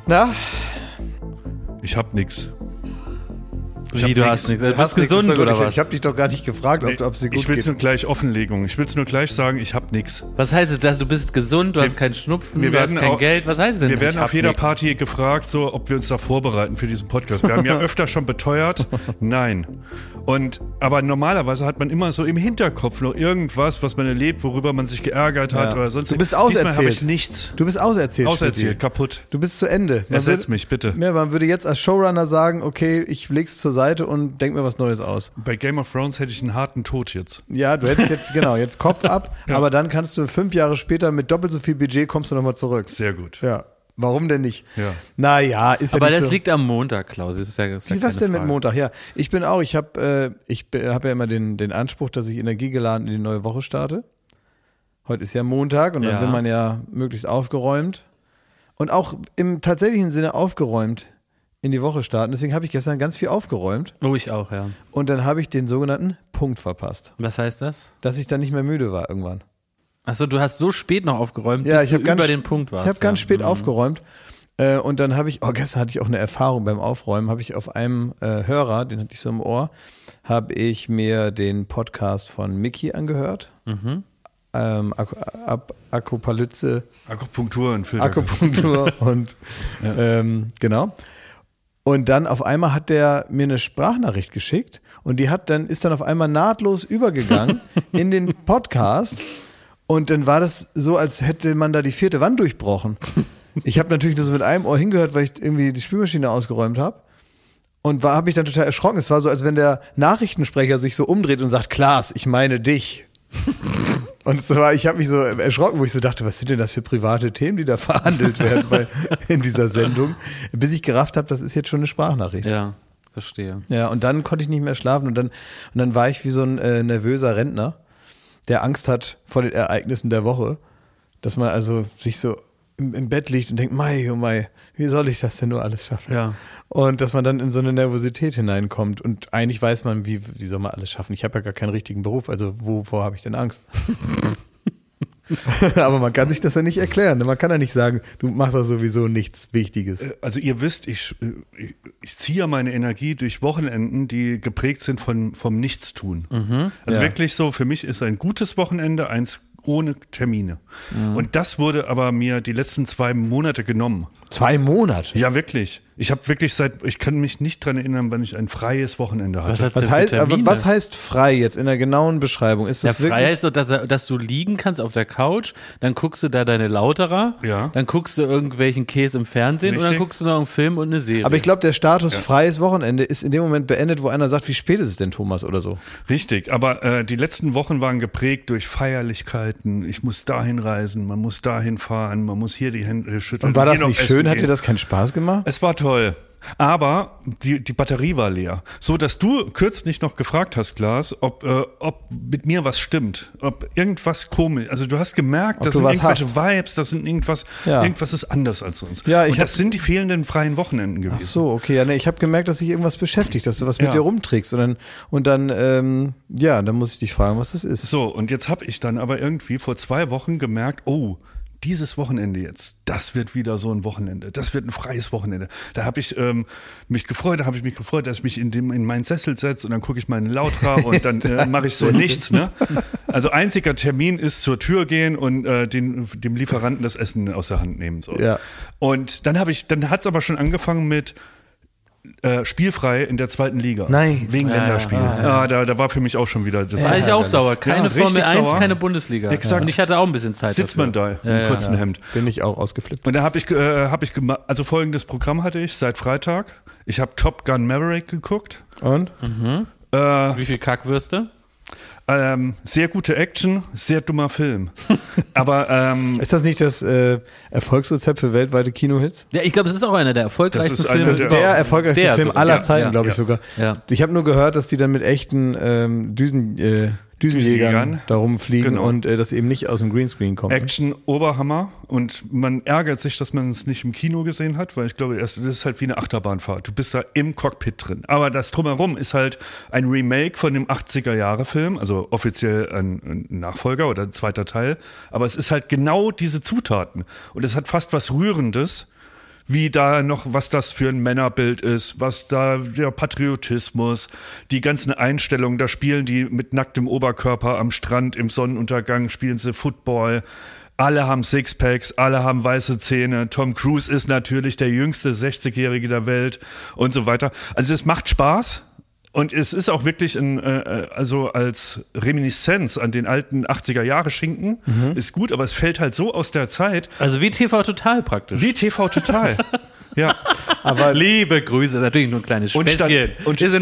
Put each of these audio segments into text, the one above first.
Na? Ich hab nix. Wie, du hast nichts? Du bist gesund so oder was? Ich habe dich doch gar nicht gefragt, ob es dir gut Ich will geht. nur gleich Offenlegung. Ich will nur gleich sagen, ich hab nix. Was heißt es? Du bist gesund, du hast keinen Schnupfen, du hast kein Geld. Was heißt es denn? Wir werden Ich auf hab jeder nix. Party gefragt, so, ob wir uns da vorbereiten für diesen Podcast. Wir haben ja öfter schon beteuert, nein. Aber normalerweise hat man immer so im Hinterkopf noch irgendwas, was man erlebt, worüber man sich geärgert hat oder sonst. Du bist Diesmal auserzählt. habe ich nichts. Du bist auserzählt. Auserzählt, Steffi. kaputt. Du bist zu Ende. Ersetz mich, bitte. Ja, man würde jetzt als Showrunner sagen, okay, ich leg's zur Seite und denk mir was Neues aus. Bei Game of Thrones hätte ich einen harten Tod jetzt. Ja, du hättest jetzt, jetzt Kopf ab, aber dann kannst du 5 Jahre später mit doppelt so viel Budget kommst du nochmal zurück. Sehr gut. Ja, warum denn nicht? Ja. Naja, ist ja Aber nicht das so. liegt am Montag, Klaus. Das ist ja, Wie was denn mit Montag? Ja, ich habe ja immer den Anspruch, dass ich energiegeladen in die neue Woche starte. Heute ist ja Montag und dann will man ja möglichst aufgeräumt und auch im tatsächlichen Sinne aufgeräumt in die Woche starten. Deswegen habe ich gestern ganz viel aufgeräumt. Oh, ich auch, ja. Und dann habe ich den sogenannten Punkt verpasst. Was heißt das? Dass ich dann nicht mehr müde war irgendwann. Achso, du hast so spät noch aufgeräumt, Ja, bis du über den Punkt warst. Ich habe ganz spät aufgeräumt. Und dann habe ich, gestern hatte ich auch eine Erfahrung beim Aufräumen, habe ich auf einem Hörer, den hatte ich so im Ohr, habe ich mir den Podcast von Mickey angehört. Akupalyze. Akupunktur und Filter. Akupunktur und genau. Und dann auf einmal hat der mir eine Sprachnachricht geschickt und die ist dann auf einmal nahtlos übergegangen in den Podcast und dann war das so, als hätte man da die 4. Wand durchbrochen. Ich habe natürlich nur so mit einem Ohr hingehört, weil ich irgendwie die Spülmaschine ausgeräumt habe und habe mich dann total erschrocken. Es war so, als wenn der Nachrichtensprecher sich so umdreht und sagt, Klaas, ich meine dich. Und ich habe mich so erschrocken, wo ich so dachte, was sind denn das für private Themen, die da verhandelt werden in dieser Sendung, bis ich gerafft habe, das ist jetzt schon eine Sprachnachricht. Ja, verstehe. Ja, und dann konnte ich nicht mehr schlafen und dann war ich wie so ein nervöser Rentner, der Angst hat vor den Ereignissen der Woche, dass man also sich so im Bett liegt und denkt, Mai, oh Mai, wie soll ich das denn nur alles schaffen? Ja. Und dass man dann in so eine Nervosität hineinkommt und eigentlich weiß man, wie soll man alles schaffen? Ich habe ja gar keinen richtigen Beruf, also wovor habe ich denn Angst? Aber man kann sich das ja nicht erklären. Man kann ja nicht sagen, du machst doch sowieso nichts Wichtiges. Also ihr wisst, ich ziehe ja meine Energie durch Wochenenden, die geprägt sind vom Nichtstun. Also wirklich so, für mich ist ein gutes Wochenende eins ohne Termine. Und das wurde aber mir die letzten 2 Monate genommen. 2 Monate? Ja, wirklich. Ich habe wirklich ich kann mich nicht dran erinnern, wann ich ein freies Wochenende hatte. Was heißt frei jetzt in der genauen Beschreibung? Ist das frei heißt doch, dass du liegen kannst auf der Couch, dann guckst du da deine Lauterer, dann guckst du irgendwelchen Käse im Fernsehen und dann guckst du noch einen Film und eine Serie. Aber ich glaube, der Status freies Wochenende ist in dem Moment beendet, wo einer sagt, wie spät ist es denn, Thomas, oder so. Richtig, aber die letzten Wochen waren geprägt durch Feierlichkeiten. Ich muss dahin reisen, man muss dahin fahren, man muss hier die Hände schütteln. Und war das nicht schön? Hat dir das keinen Spaß gemacht? Es war toll. Aber die Batterie war leer. So, dass du kürzlich noch gefragt hast, Klaas, ob mit mir was stimmt. Ob irgendwas komisch. Also du hast gemerkt, das sind irgendwelche Vibes, das sind irgendwas ist anders als sonst. Ja, und das sind die fehlenden freien Wochenenden gewesen. Ach so, okay. Ja, ich habe gemerkt, dass sich irgendwas beschäftigt, dass du was mit dir rumträgst. Und dann muss ich dich fragen, was das ist. So, und jetzt habe ich dann aber irgendwie vor 2 Wochen gemerkt, dieses Wochenende jetzt, das wird wieder so ein Wochenende. Das wird ein freies Wochenende. Da habe ich mich gefreut, dass ich mich in meinen Sessel setze und dann gucke ich meine Lautra und dann mache ich so nichts. Ne? Also einziger Termin ist zur Tür gehen und dem Lieferanten das Essen aus der Hand nehmen. So. Ja. Und dann hat es aber schon angefangen mit spielfrei in der 2. Liga. Nein. Wegen Länderspiel. Da war für mich auch schon wieder das. War ich auch sauer. Keine Formel 1, sauer. keine Bundesliga. Exakt. Und ich hatte auch ein bisschen Zeit. Sitzt man da im kurzen Hemd. Bin ich auch ausgeflippt. Und da habe ich gemacht, also folgendes Programm hatte ich seit Freitag. Ich habe Top Gun Maverick geguckt. Und? Wie viel Kackwürste? Sehr gute Action, sehr dummer Film. Aber ist das nicht das Erfolgsrezept für weltweite Kinohits? Ja, ich glaube, es ist auch einer der erfolgreichsten Filme. Das ist der erfolgreichste Film aller Zeiten, glaube ich sogar. Ja. Ich habe nur gehört, dass die dann mit echten Düsenjägern da rumfliegen und das eben nicht aus dem Greenscreen kommt. Action Oberhammer und man ärgert sich, dass man es nicht im Kino gesehen hat, weil ich glaube, das ist halt wie eine Achterbahnfahrt. Du bist da im Cockpit drin. Aber das Drumherum ist halt ein Remake von dem 80er-Jahre-Film, also offiziell ein Nachfolger oder ein zweiter Teil. Aber es ist halt genau diese Zutaten. Und es hat fast was Rührendes, wie da noch, was das für ein Männerbild ist, was da der Patriotismus, die ganzen Einstellungen, da spielen die mit nacktem Oberkörper am Strand im Sonnenuntergang, spielen sie Football. Alle haben Sixpacks, alle haben weiße Zähne. Tom Cruise ist natürlich der jüngste 60-Jährige der Welt und so weiter. Also es macht Spaß. Und es ist auch wirklich also als Reminiszenz an den alten 80er-Jahre-Schinken ist gut, aber es fällt halt so aus der Zeit. Also wie TV Total praktisch. Wie TV Total. Ja. Aber liebe Grüße, natürlich nur ein kleines Späßchen.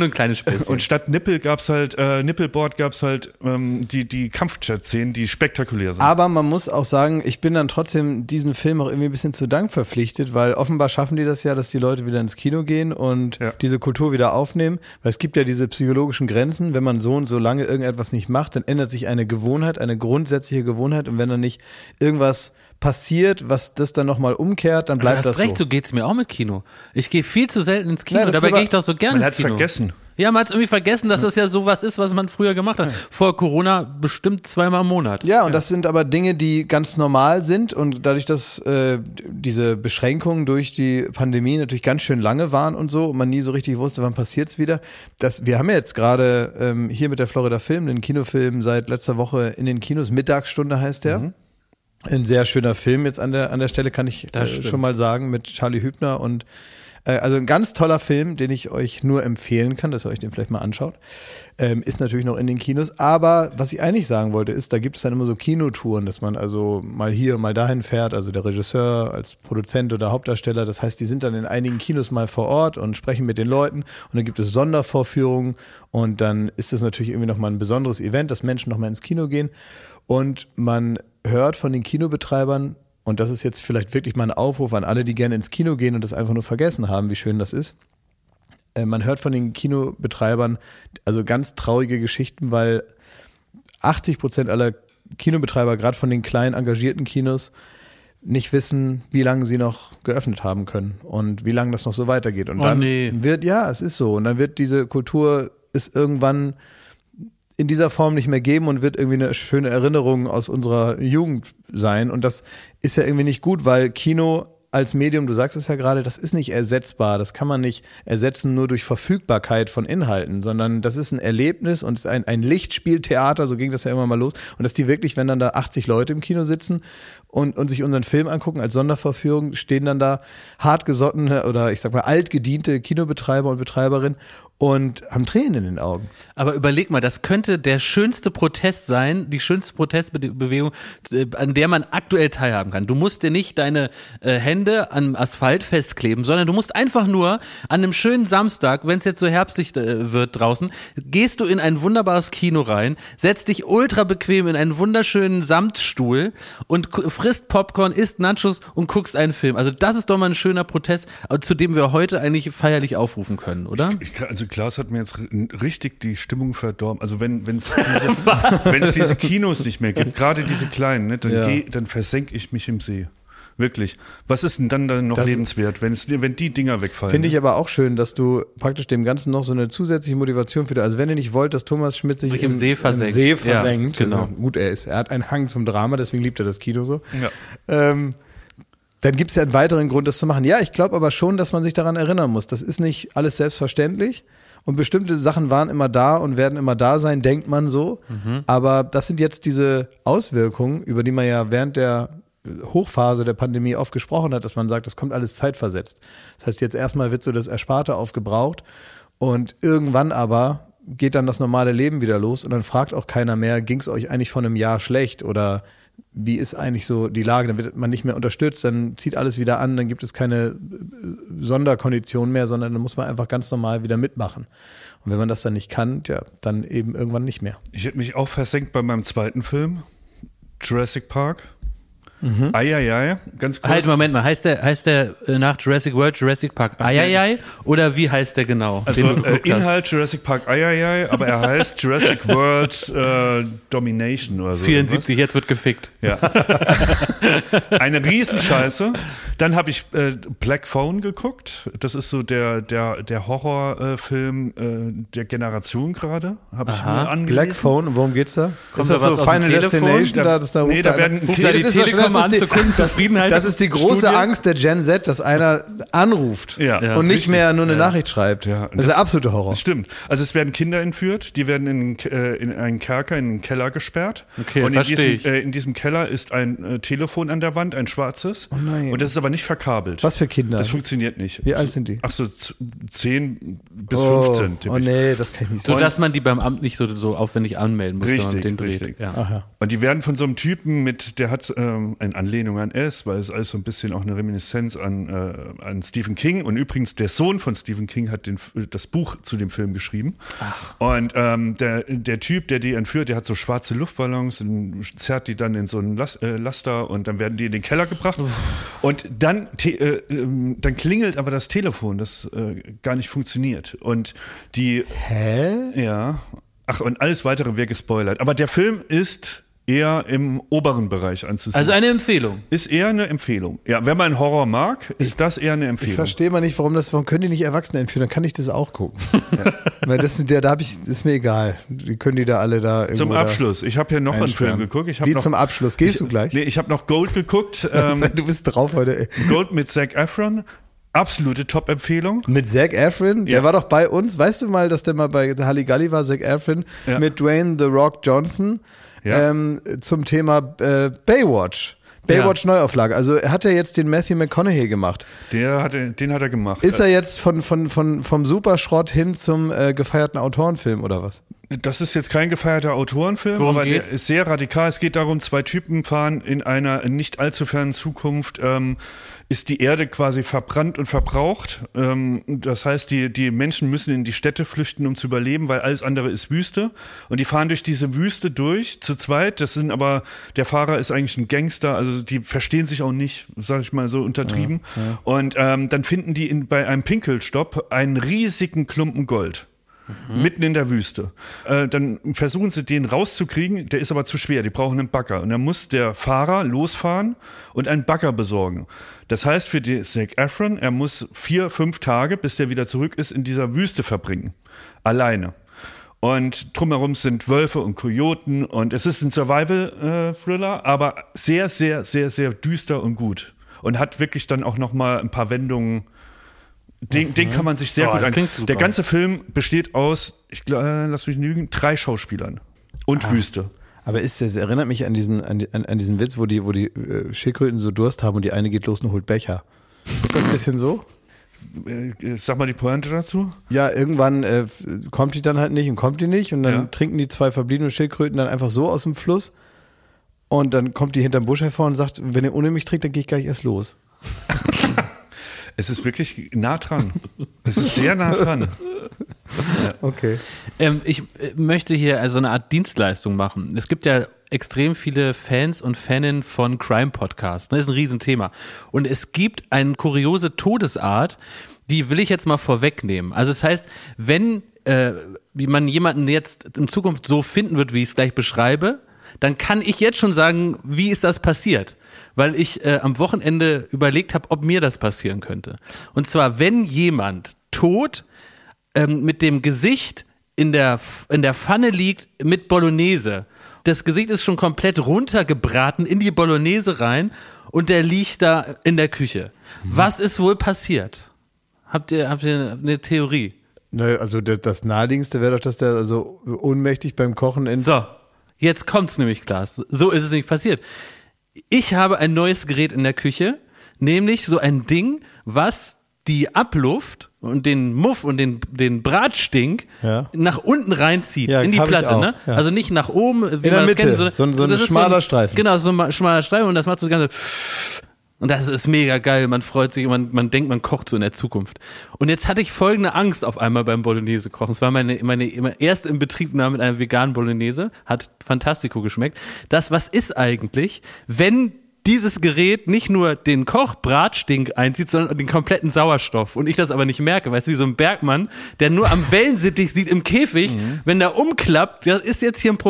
Und statt Nippel gab's halt, Nippelboard gab's halt die Kampfjet-Szenen, die spektakulär sind. Aber man muss auch sagen, ich bin dann trotzdem diesen Film auch irgendwie ein bisschen zu Dank verpflichtet, weil offenbar schaffen die das ja, dass die Leute wieder ins Kino gehen und diese Kultur wieder aufnehmen. Weil es gibt ja diese psychologischen Grenzen, wenn man so und so lange irgendetwas nicht macht, dann ändert sich eine Gewohnheit, eine grundsätzliche Gewohnheit, und wenn dann nicht irgendwas passiert, was das dann nochmal umkehrt, dann bleibt das so. Du hast recht, so geht's mir auch mit Kino. Ich gehe viel zu selten ins Kino, dabei gehe ich doch so gerne ins Kino. Man hat's vergessen. Ja, man hat's irgendwie vergessen, dass das ja sowas ist, was man früher gemacht hat. Vor Corona bestimmt 2-mal im Monat. Ja, und das sind aber Dinge, die ganz normal sind, und dadurch, dass diese Beschränkungen durch die Pandemie natürlich ganz schön lange waren und so und man nie so richtig wusste, wann passiert's wieder. Wir haben ja jetzt gerade hier mit der Florida Film, den Kinofilm seit letzter Woche in den Kinos, Mittagsstunde heißt der. Ein sehr schöner Film jetzt an der Stelle, kann ich schon mal sagen, mit Charlie Hübner, und also ein ganz toller Film, den ich euch nur empfehlen kann, dass ihr euch den vielleicht mal anschaut. Ist natürlich noch in den Kinos, aber was ich eigentlich sagen wollte ist, da gibt es dann immer so Kinotouren, dass man also mal hier, mal dahin fährt, also der Regisseur als Produzent oder Hauptdarsteller, das heißt, die sind dann in einigen Kinos mal vor Ort und sprechen mit den Leuten, und dann gibt es Sondervorführungen, und dann ist es natürlich irgendwie nochmal ein besonderes Event, dass Menschen nochmal ins Kino gehen, und man hört von den Kinobetreibern, und das ist jetzt vielleicht wirklich mal ein Aufruf an alle, die gerne ins Kino gehen und das einfach nur vergessen haben, wie schön das ist. Man hört von den Kinobetreibern also ganz traurige Geschichten, weil 80% aller Kinobetreiber, gerade von den kleinen engagierten Kinos, nicht wissen, wie lange sie noch geöffnet haben können und wie lange das noch so weitergeht. Und dann es ist so. Und dann wird diese Kultur ist irgendwann in dieser Form nicht mehr geben und wird irgendwie eine schöne Erinnerung aus unserer Jugend sein. Und das ist ja irgendwie nicht gut, weil Kino als Medium, du sagst es ja gerade, das ist nicht ersetzbar. Das kann man nicht ersetzen nur durch Verfügbarkeit von Inhalten, sondern das ist ein Erlebnis und ist ein Lichtspieltheater, so ging das ja immer mal los. Und dass die wirklich, wenn dann da 80 Leute im Kino sitzen und sich unseren Film angucken als Sonderverführung, stehen dann da hartgesottene oder ich sag mal altgediente Kinobetreiber und Betreiberinnen und haben Tränen in den Augen. Aber überleg mal, das könnte der schönste Protest sein, die schönste Protestbewegung, an der man aktuell teilhaben kann. Du musst dir nicht deine Hände am Asphalt festkleben, sondern du musst einfach nur an einem schönen Samstag, wenn es jetzt so herbstlich wird draußen, gehst du in ein wunderbares Kino rein, setzt dich ultra bequem in einen wunderschönen Samtstuhl und frisst Popcorn, isst Nachos und guckst einen Film. Also das ist doch mal ein schöner Protest, zu dem wir heute eigentlich feierlich aufrufen können, oder? Also Klaas hat mir jetzt richtig die Stimmung verdorben. Also wenn es diese Kinos nicht mehr gibt, gerade diese kleinen, ne, dann versenke ich mich im See. Wirklich. Was ist denn dann noch lebenswert, wenn die Dinger wegfallen? Finde ich aber auch schön, dass du praktisch dem Ganzen noch so eine zusätzliche Motivation für, also wenn ihr nicht wollt, dass Thomas Schmidt sich im See versenkt. Ja, genau. Also, gut, er hat einen Hang zum Drama, deswegen liebt er das Kino so. Ja. Dann gibt es ja einen weiteren Grund, das zu machen. Ja, ich glaube aber schon, dass man sich daran erinnern muss. Das ist nicht alles selbstverständlich. Und bestimmte Sachen waren immer da und werden immer da sein, denkt man so. Aber das sind jetzt diese Auswirkungen, über die man ja während der Hochphase der Pandemie oft gesprochen hat, dass man sagt, das kommt alles zeitversetzt. Das heißt, jetzt erstmal wird so das Ersparte aufgebraucht und irgendwann aber geht dann das normale Leben wieder los und dann fragt auch keiner mehr, ging es euch eigentlich vor einem Jahr schlecht oder wie ist eigentlich so die Lage, dann wird man nicht mehr unterstützt, dann zieht alles wieder an, dann gibt es keine Sonderkondition mehr, sondern dann muss man einfach ganz normal wieder mitmachen. Und wenn man das dann nicht kann, ja, dann eben irgendwann nicht mehr. Ich hätte mich auch versenkt bei meinem zweiten Film, Jurassic Park. Eieiei, ganz kurz. Halt, Moment mal, heißt der nach Jurassic World Jurassic Park Eieiei oder wie heißt der genau? Also Inhalt Jurassic Park Eieiei, aber er heißt Jurassic World Domination oder so. 74, jetzt wird gefickt. Ja. Eine Riesenscheiße. Dann habe ich Black Phone geguckt. Das ist so der Horrorfilm der Generation gerade. Habe ich mir angelesen. Black Phone, worum geht's da? Kommt ist das so Final Destination? Da werden die Telekom mal an zur Kundenzufriedenheit. Das ist die große Studie. Angst der Gen Z, dass einer anruft Ja. und nicht Richtig. mehr nur eine Nachricht schreibt. Ja. Das ist der absolute Horror. Das stimmt. Also es werden Kinder entführt, die werden in einen Kerker, in einen Keller gesperrt. Okay, und verstehe ich. in diesem Keller ist ein Telefon an der Wand, ein schwarzes. Oh nein. Und das ist aber nicht verkabelt. Was für Kinder? Das funktioniert nicht. Wie alt sind die? Ach so, 10 bis 15. tippe Oh ich. nee, das kann ich nicht So, sagen. dass man die beim Amt nicht so aufwendig anmelden muss, wenn man Richtig, den dreht. richtig. Ja. Ach ja. Und die werden von so einem Typen der hat eine Anlehnung an S, weil es alles so ein bisschen auch eine Reminiszenz an Stephen King. Und übrigens, der Sohn von Stephen King hat das Buch zu dem Film geschrieben. Ach. Und der Typ, der die entführt, der hat so schwarze Luftballons und zerrt die dann in so einen Laster und dann werden die in den Keller gebracht. Und dann klingelt aber das Telefon, das gar nicht funktioniert. Und die Hä? ja. Ach, und alles weitere wäre gespoilert. Aber der Film ist eher im oberen Bereich anzusehen. Also eine Empfehlung. Ist eher eine Empfehlung. Ja, wenn man Horror mag, ist das eher eine Ich Empfehlung. verstehe mal nicht, warum können die nicht Erwachsene entführen? Dann kann ich das auch gucken. Weil das ist mir egal. Die können die da alle da irgendwo Zum Abschluss. Ich habe hier noch einen Film einsperren. geguckt. Ich hab Wie noch, zum Abschluss? Gehst du gleich? Nee, ich habe noch Gold geguckt. Du bist drauf heute. Ey. Gold mit Zac Efron. Absolute Top-Empfehlung. Mit Zac Efron, der Ja. war doch bei uns. Weißt du mal, dass der mal bei Halligalli war, Zac Efron, Ja. mit Dwayne The Rock Johnson Ja. zum Thema Baywatch. Baywatch Neuauflage. Also er hat ja jetzt den Matthew McConaughey gemacht. Den hat er gemacht. Ist er jetzt vom Superschrott hin zum gefeierten Autorenfilm oder was? Das ist jetzt kein gefeierter Autorenfilm, Worum aber geht's? der ist sehr radikal. Es geht darum, 2 Typen fahren in einer nicht allzu fernen Zukunft, ist die Erde quasi verbrannt und verbraucht. Das heißt, die Menschen müssen in die Städte flüchten, um zu überleben, weil alles andere ist Wüste. Und die fahren durch diese Wüste durch, zu zweit. Der Fahrer ist eigentlich ein Gangster, also die verstehen sich auch nicht, sag ich mal so untertrieben. Ja. Und dann finden die bei einem Pinkelstopp einen riesigen Klumpen Gold. Mitten in der Wüste. Dann versuchen sie, den rauszukriegen, der ist aber zu schwer, die brauchen einen Bagger. Und dann muss der Fahrer losfahren und einen Bagger besorgen. Das heißt für die Zac Efron, er muss 4-5 Tage, bis der wieder zurück ist, in dieser Wüste verbringen. Alleine. Und drumherum sind Wölfe und Kojoten und es ist ein Survival-Thriller, aber sehr, sehr, sehr, sehr düster und gut. Und hat wirklich dann auch nochmal ein paar Wendungen. Den kann man sich sehr gut angucken. Der ganze Film besteht aus, lass mich lügen, 3 Schauspielern und Wüste. Aber es erinnert mich an diesen Witz, wo die Schildkröten so Durst haben und die eine geht los und holt Becher. Ist das ein bisschen so? Sag mal die Pointe dazu. Ja, irgendwann kommt die dann halt nicht und dann trinken die 2 verbliebene Schildkröten dann einfach so aus dem Fluss und dann kommt die hinterm Busch hervor und sagt, wenn ihr ohne mich trinkt, dann gehe ich gar nicht erst los. Es ist wirklich nah dran. Es ist sehr nah dran. Ja. Okay. Ich möchte hier also eine Art Dienstleistung machen. Es gibt ja extrem viele Fans und Faninnen von Crime-Podcasts. Das ist ein Riesenthema. Und es gibt eine kuriose Todesart, die will ich jetzt mal vorwegnehmen. Also das heißt, wenn wie man jemanden jetzt in Zukunft so finden wird, wie ich es gleich beschreibe, dann kann ich jetzt schon sagen, wie ist das passiert? Weil ich am Wochenende überlegt habe, ob mir das passieren könnte. Und zwar, wenn jemand tot mit dem Gesicht in der Pfanne liegt mit Bolognese. Das Gesicht ist schon komplett runtergebraten in die Bolognese rein und der liegt da in der Küche. Was ist wohl passiert? Habt ihr eine Theorie? Nö, also das Naheliegendste wäre doch, dass der also ohnmächtig beim Kochen So, jetzt kommt's nämlich, Klaas. So ist es nicht passiert. Ich habe ein neues Gerät in der Küche, nämlich so ein Ding, was die Abluft und den Muff und den Bratstink nach unten reinzieht, in die Platte, ne? Ja. Also nicht nach oben, wie in man der das Mitte, kennt, so ein schmaler Streifen. Genau, so ein schmaler Streifen und das macht so das Ganze. Und das ist mega geil, man freut sich, man denkt, man kocht so in der Zukunft. Und jetzt hatte ich folgende Angst auf einmal beim Bolognese kochen. Es war meine erste Inbetriebnahme mit einer veganen Bolognese, hat fantastico geschmeckt. Was ist eigentlich, wenn dieses Gerät nicht nur den Kochbratstink einzieht, sondern den kompletten Sauerstoff. Und ich das aber nicht merke, weißt du, wie so ein Bergmann, der nur am Wellensittich sieht im Käfig, wenn der umklappt, das ist jetzt hier ein Problem.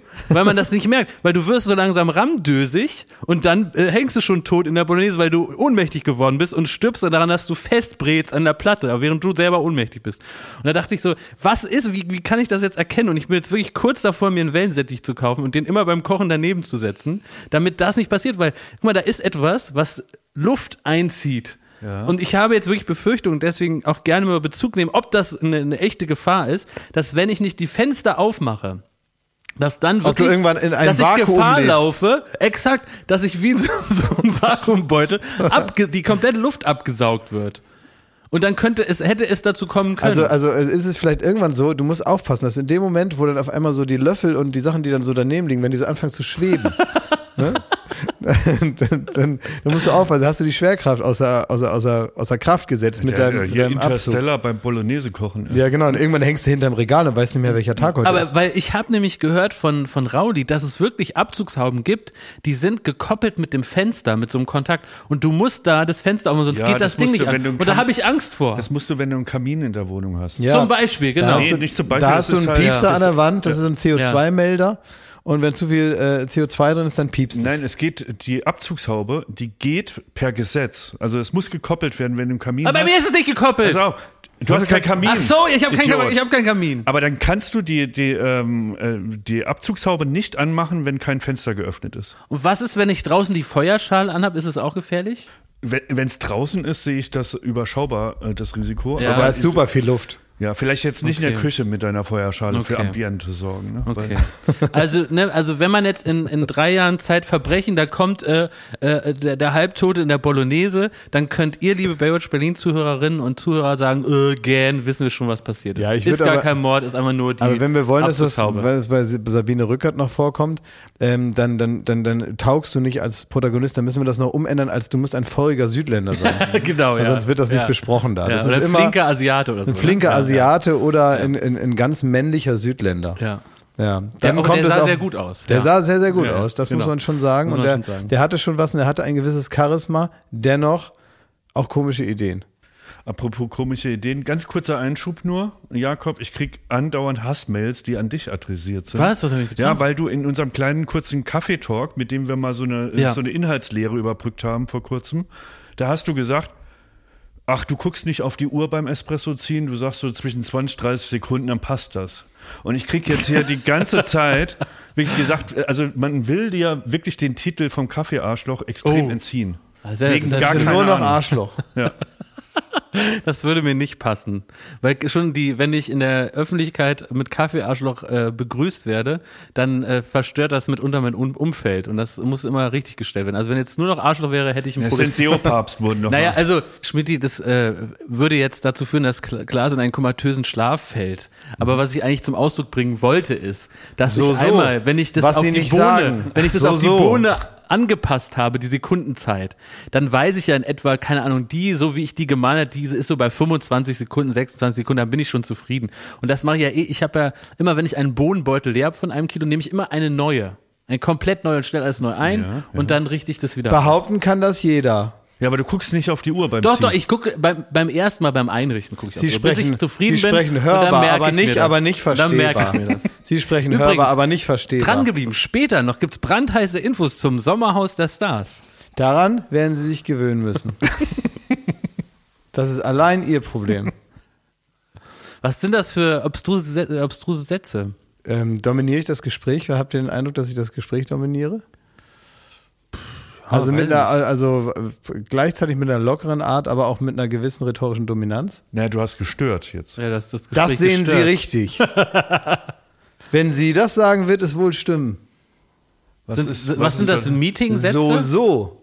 weil man das nicht merkt, weil du wirst so langsam rammdösig und dann hängst du schon tot in der Bolognese, weil du ohnmächtig geworden bist und stirbst dann daran, dass du festbrätst an der Platte, während du selber ohnmächtig bist. Und da dachte ich so, wie kann ich das jetzt erkennen? Und ich bin jetzt wirklich kurz davor, mir einen Wellensittich zu kaufen und den immer beim Kochen daneben zu setzen, damit das nicht passiert, weil, guck mal, da ist etwas, was Luft einzieht. Ja. Und ich habe jetzt wirklich Befürchtungen, deswegen auch gerne mal Bezug nehmen, ob das eine echte Gefahr ist, dass wenn ich nicht die Fenster aufmache, dass dann wirklich, du irgendwann in ein dass ich Vakuum Gefahr lebst. laufe, exakt, dass ich wie in so einem Vakuumbeutel die komplette Luft abgesaugt wird. Und dann hätte es dazu kommen können. Also ist es vielleicht irgendwann so, du musst aufpassen, dass in dem Moment, wo dann auf einmal so die Löffel und die Sachen, die dann so daneben liegen, wenn die so anfangen zu schweben, ne? dann musst du aufpassen, dann hast du die Schwerkraft außer Kraft gesetzt mit deinem Interstellar Abzug. beim Bolognese kochen. Ja, genau. Und irgendwann hängst du hinterm Regal und weißt nicht mehr, welcher Tag heute ist. Aber weil ich habe nämlich gehört von Rauli, dass es wirklich Abzugshauben gibt, die sind gekoppelt mit dem Fenster, mit so einem Kontakt. Und du musst da das Fenster aufmachen, sonst geht das Ding nicht an. Und da habe ich Angst vor. Das musst du, wenn du einen Kamin in der Wohnung hast. Ja. Zum Beispiel, genau. Nicht zum Beispiel. Da hast du einen Piepser an der Wand, das ist ein CO2-Melder. Und wenn zu viel CO2 drin ist, dann piepst es. Nein, die Abzugshaube, die geht per Gesetz. Also es muss gekoppelt werden, wenn du einen Kamin hast. Aber bei mir ist es nicht gekoppelt. Also, du hast keinen Kamin. Ach so, ich habe keinen Kamin. Aber dann kannst du die Abzugshaube nicht anmachen, wenn kein Fenster geöffnet ist. Und was ist, wenn ich draußen die Feuerschale anhabe? Ist es auch gefährlich? Wenn es draußen ist, sehe ich das überschaubar, das Risiko. Ja. Aber es ist super viel Luft. Ja, vielleicht jetzt nicht in der Küche mit deiner Feuerschale für Ambiente sorgen. Ne? Okay. Also wenn man jetzt in 3 Jahren Zeit Verbrechen, da kommt der Halbtote in der Bolognese, dann könnt ihr, liebe Baywatch Berlin-Zuhörerinnen und Zuhörer, sagen, gern, wissen wir schon, was passiert ist. Ja, ist gar kein Mord, ist einfach nur die Aber wenn wir wollen, dass es Abzugshaube. bei Sabine Rückert noch vorkommt, dann taugst du nicht als Protagonist, dann müssen wir das noch umändern, als du musst ein feuriger Südländer sein. Genau, ja. Sonst wird das nicht besprochen da. Ja, Das oder ist ein immer flinker Asiate oder so. ein flinker Asiate oder ein ganz männlicher Südländer. Ja. Ja, Der dann kommt es sah auch, sehr gut aus. Der sah sehr, sehr gut Ja, aus, das genau. muss man schon sagen. Muss Und man schon sagen. der hatte schon was und er hatte ein gewisses Charisma, dennoch auch komische Ideen. Apropos komische Ideen, ganz kurzer Einschub nur. Jakob, ich krieg andauernd Hassmails, die an dich adressiert sind. Was habe ich getan? Ja, weil du in unserem kleinen kurzen Kaffeetalk, mit dem wir mal so eine Inhaltslehre überbrückt haben vor kurzem, da hast du gesagt, ach, du guckst nicht auf die Uhr beim Espresso ziehen, du sagst so zwischen 20, 30 Sekunden, dann passt das. Und ich krieg jetzt hier die ganze Zeit wirklich gesagt, also man will dir wirklich den Titel vom Kaffeearschloch extrem entziehen. Also, Wegen das gar ist keine Nur noch Ahnung. Arschloch. Ja. Das würde mir nicht passen. Weil schon wenn ich in der Öffentlichkeit mit Kaffeearschloch begrüßt werde, dann verstört das mitunter mein Umfeld. Und das muss immer richtig gestellt werden. Also wenn jetzt nur noch Arschloch wäre, hätte ich ein Der Problem. Senseo-Papst wurden noch Naja, mal. also Schmidti, das würde jetzt dazu führen, dass Klaas in einen komatösen Schlaf fällt. Aber was ich eigentlich zum Ausdruck bringen wollte, ist, dass ich einmal, wenn ich das Was auf Sie die nicht Bohne, sagen. wenn ich das So, auf die so. Bohne angepasst habe, die Sekundenzeit, dann weiß ich ja in etwa, keine Ahnung, so wie ich die gemahlen habe, diese ist so bei 25 Sekunden, 26 Sekunden, dann bin ich schon zufrieden. Und das mache ich ja ich habe ja immer, wenn ich einen Bohnenbeutel leer habe von einem Kilo, nehme ich immer eine neue. Eine komplett neue und stelle alles neu ein und dann richte ich das wieder Behaupten kann das jeder. Ja, aber du guckst nicht auf die Uhr beim Doch, Ziehen. doch, ich gucke beim ersten Mal beim Einrichten gucke ich Sie auf die Uhr, bis sprechen, ich zufrieden Sie bin. sprechen und dann hörbar, merke aber ich mir nicht, das. aber nicht Dann merke verstehbar. ich mir das. Sie sprechen Übrigens, hörbar, aber nicht verstehbar. Dran geblieben. Später noch gibt's brandheiße Infos zum Sommerhaus der Stars. Daran werden Sie sich gewöhnen müssen. Das ist allein Ihr Problem. Was sind das für abstruse Sätze? Dominiere ich das Gespräch? Habt ihr den Eindruck, dass ich das Gespräch dominiere? Also gleichzeitig mit einer lockeren Art, aber auch mit einer gewissen rhetorischen Dominanz. Naja, du hast gestört jetzt. Ja, das Gespräch Das sehen Sie gestört. richtig. Wenn Sie das sagen, wird es wohl stimmen. Was sind das, Meeting-Sätze? So.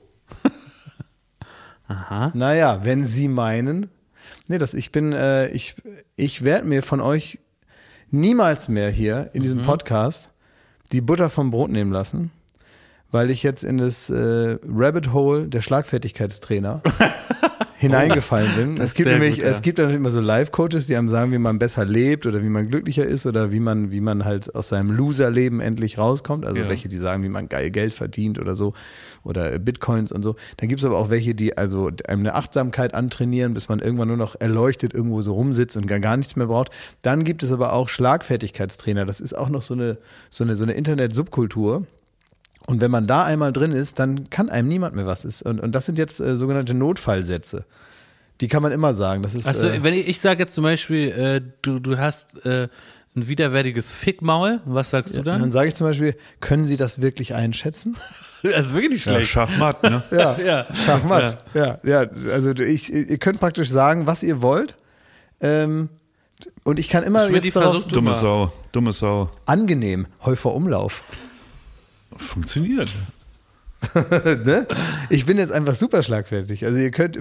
Aha. Naja, wenn Sie meinen. Nee, ich werde mir von euch niemals mehr hier in diesem Podcast die Butter vom Brot nehmen lassen, weil ich jetzt in das Rabbit Hole der Schlagfertigkeitstrainer hineingefallen bin. Das ist sehr gut, ja. Es gibt dann immer so Live-Coaches, die einem sagen, wie man besser lebt oder wie man glücklicher ist oder wie man halt aus seinem Loser-Leben endlich rauskommt. Also welche, die sagen, wie man geil Geld verdient oder so oder Bitcoins und so. Dann gibt es aber auch welche, die also einem eine Achtsamkeit antrainieren, bis man irgendwann nur noch erleuchtet irgendwo so rumsitzt und gar nichts mehr braucht. Dann gibt es aber auch Schlagfertigkeitstrainer. Das ist auch noch so eine Internet-Subkultur. Und wenn man da einmal drin ist, dann kann einem niemand mehr was. Und das sind jetzt sogenannte Notfallsätze. Die kann man immer sagen. Das ist, Also wenn ich sage jetzt zum Beispiel, du hast ein widerwärtiges Fickmaul, was sagst du dann? Dann sage ich zum Beispiel, können Sie das wirklich einschätzen? Das ist wirklich nicht Ja, schlecht. Schachmatt, ne? Ja. Schachmatt. Ja. Also ihr könnt praktisch sagen, was ihr wollt. Und ich kann immer Schmidt, jetzt darauf versuch Dumme Sau. angenehm, Häufer Umlauf. Funktioniert. Ne? Ich bin jetzt einfach super schlagfertig. Also ihr könnt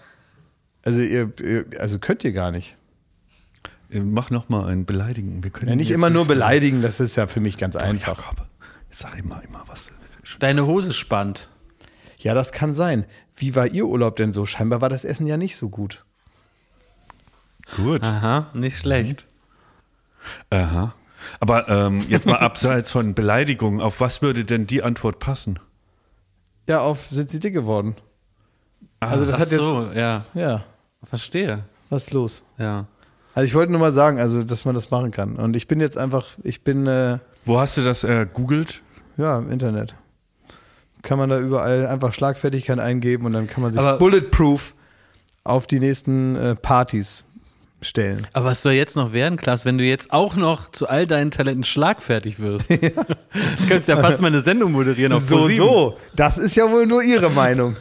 könnt ihr gar nicht. Mach nochmal ein Beleidigen. Wir können Ja, nicht jetzt immer nur beleidigen, das ist ja für mich ganz einfach. Jakob, jetzt sag immer was. Deine Hose spannt. Ja, das kann sein. Wie war Ihr Urlaub denn so? Scheinbar war das Essen ja nicht so gut. Gut. Aha, nicht schlecht. Aha. Aber jetzt mal abseits von Beleidigungen, auf was würde denn die Antwort passen? Ja, sind Sie dick geworden? Also das Ach hat jetzt, so, ja. ja, Verstehe. was ist los? Ja. Also ich wollte nur mal sagen, also dass man das machen kann. Und ich bin jetzt einfach, Wo hast du das googelt? ja, im Internet. Kann man da überall einfach Schlagfertigkeit eingeben und dann kann man sich Aber- bulletproof auf die nächsten Partys stellen. Aber was soll jetzt noch werden, Klaas, wenn du jetzt auch noch zu all deinen Talenten schlagfertig wirst? Du könntest ja fast mal eine Sendung moderieren auf ProSieben. So, das ist ja wohl nur Ihre Meinung.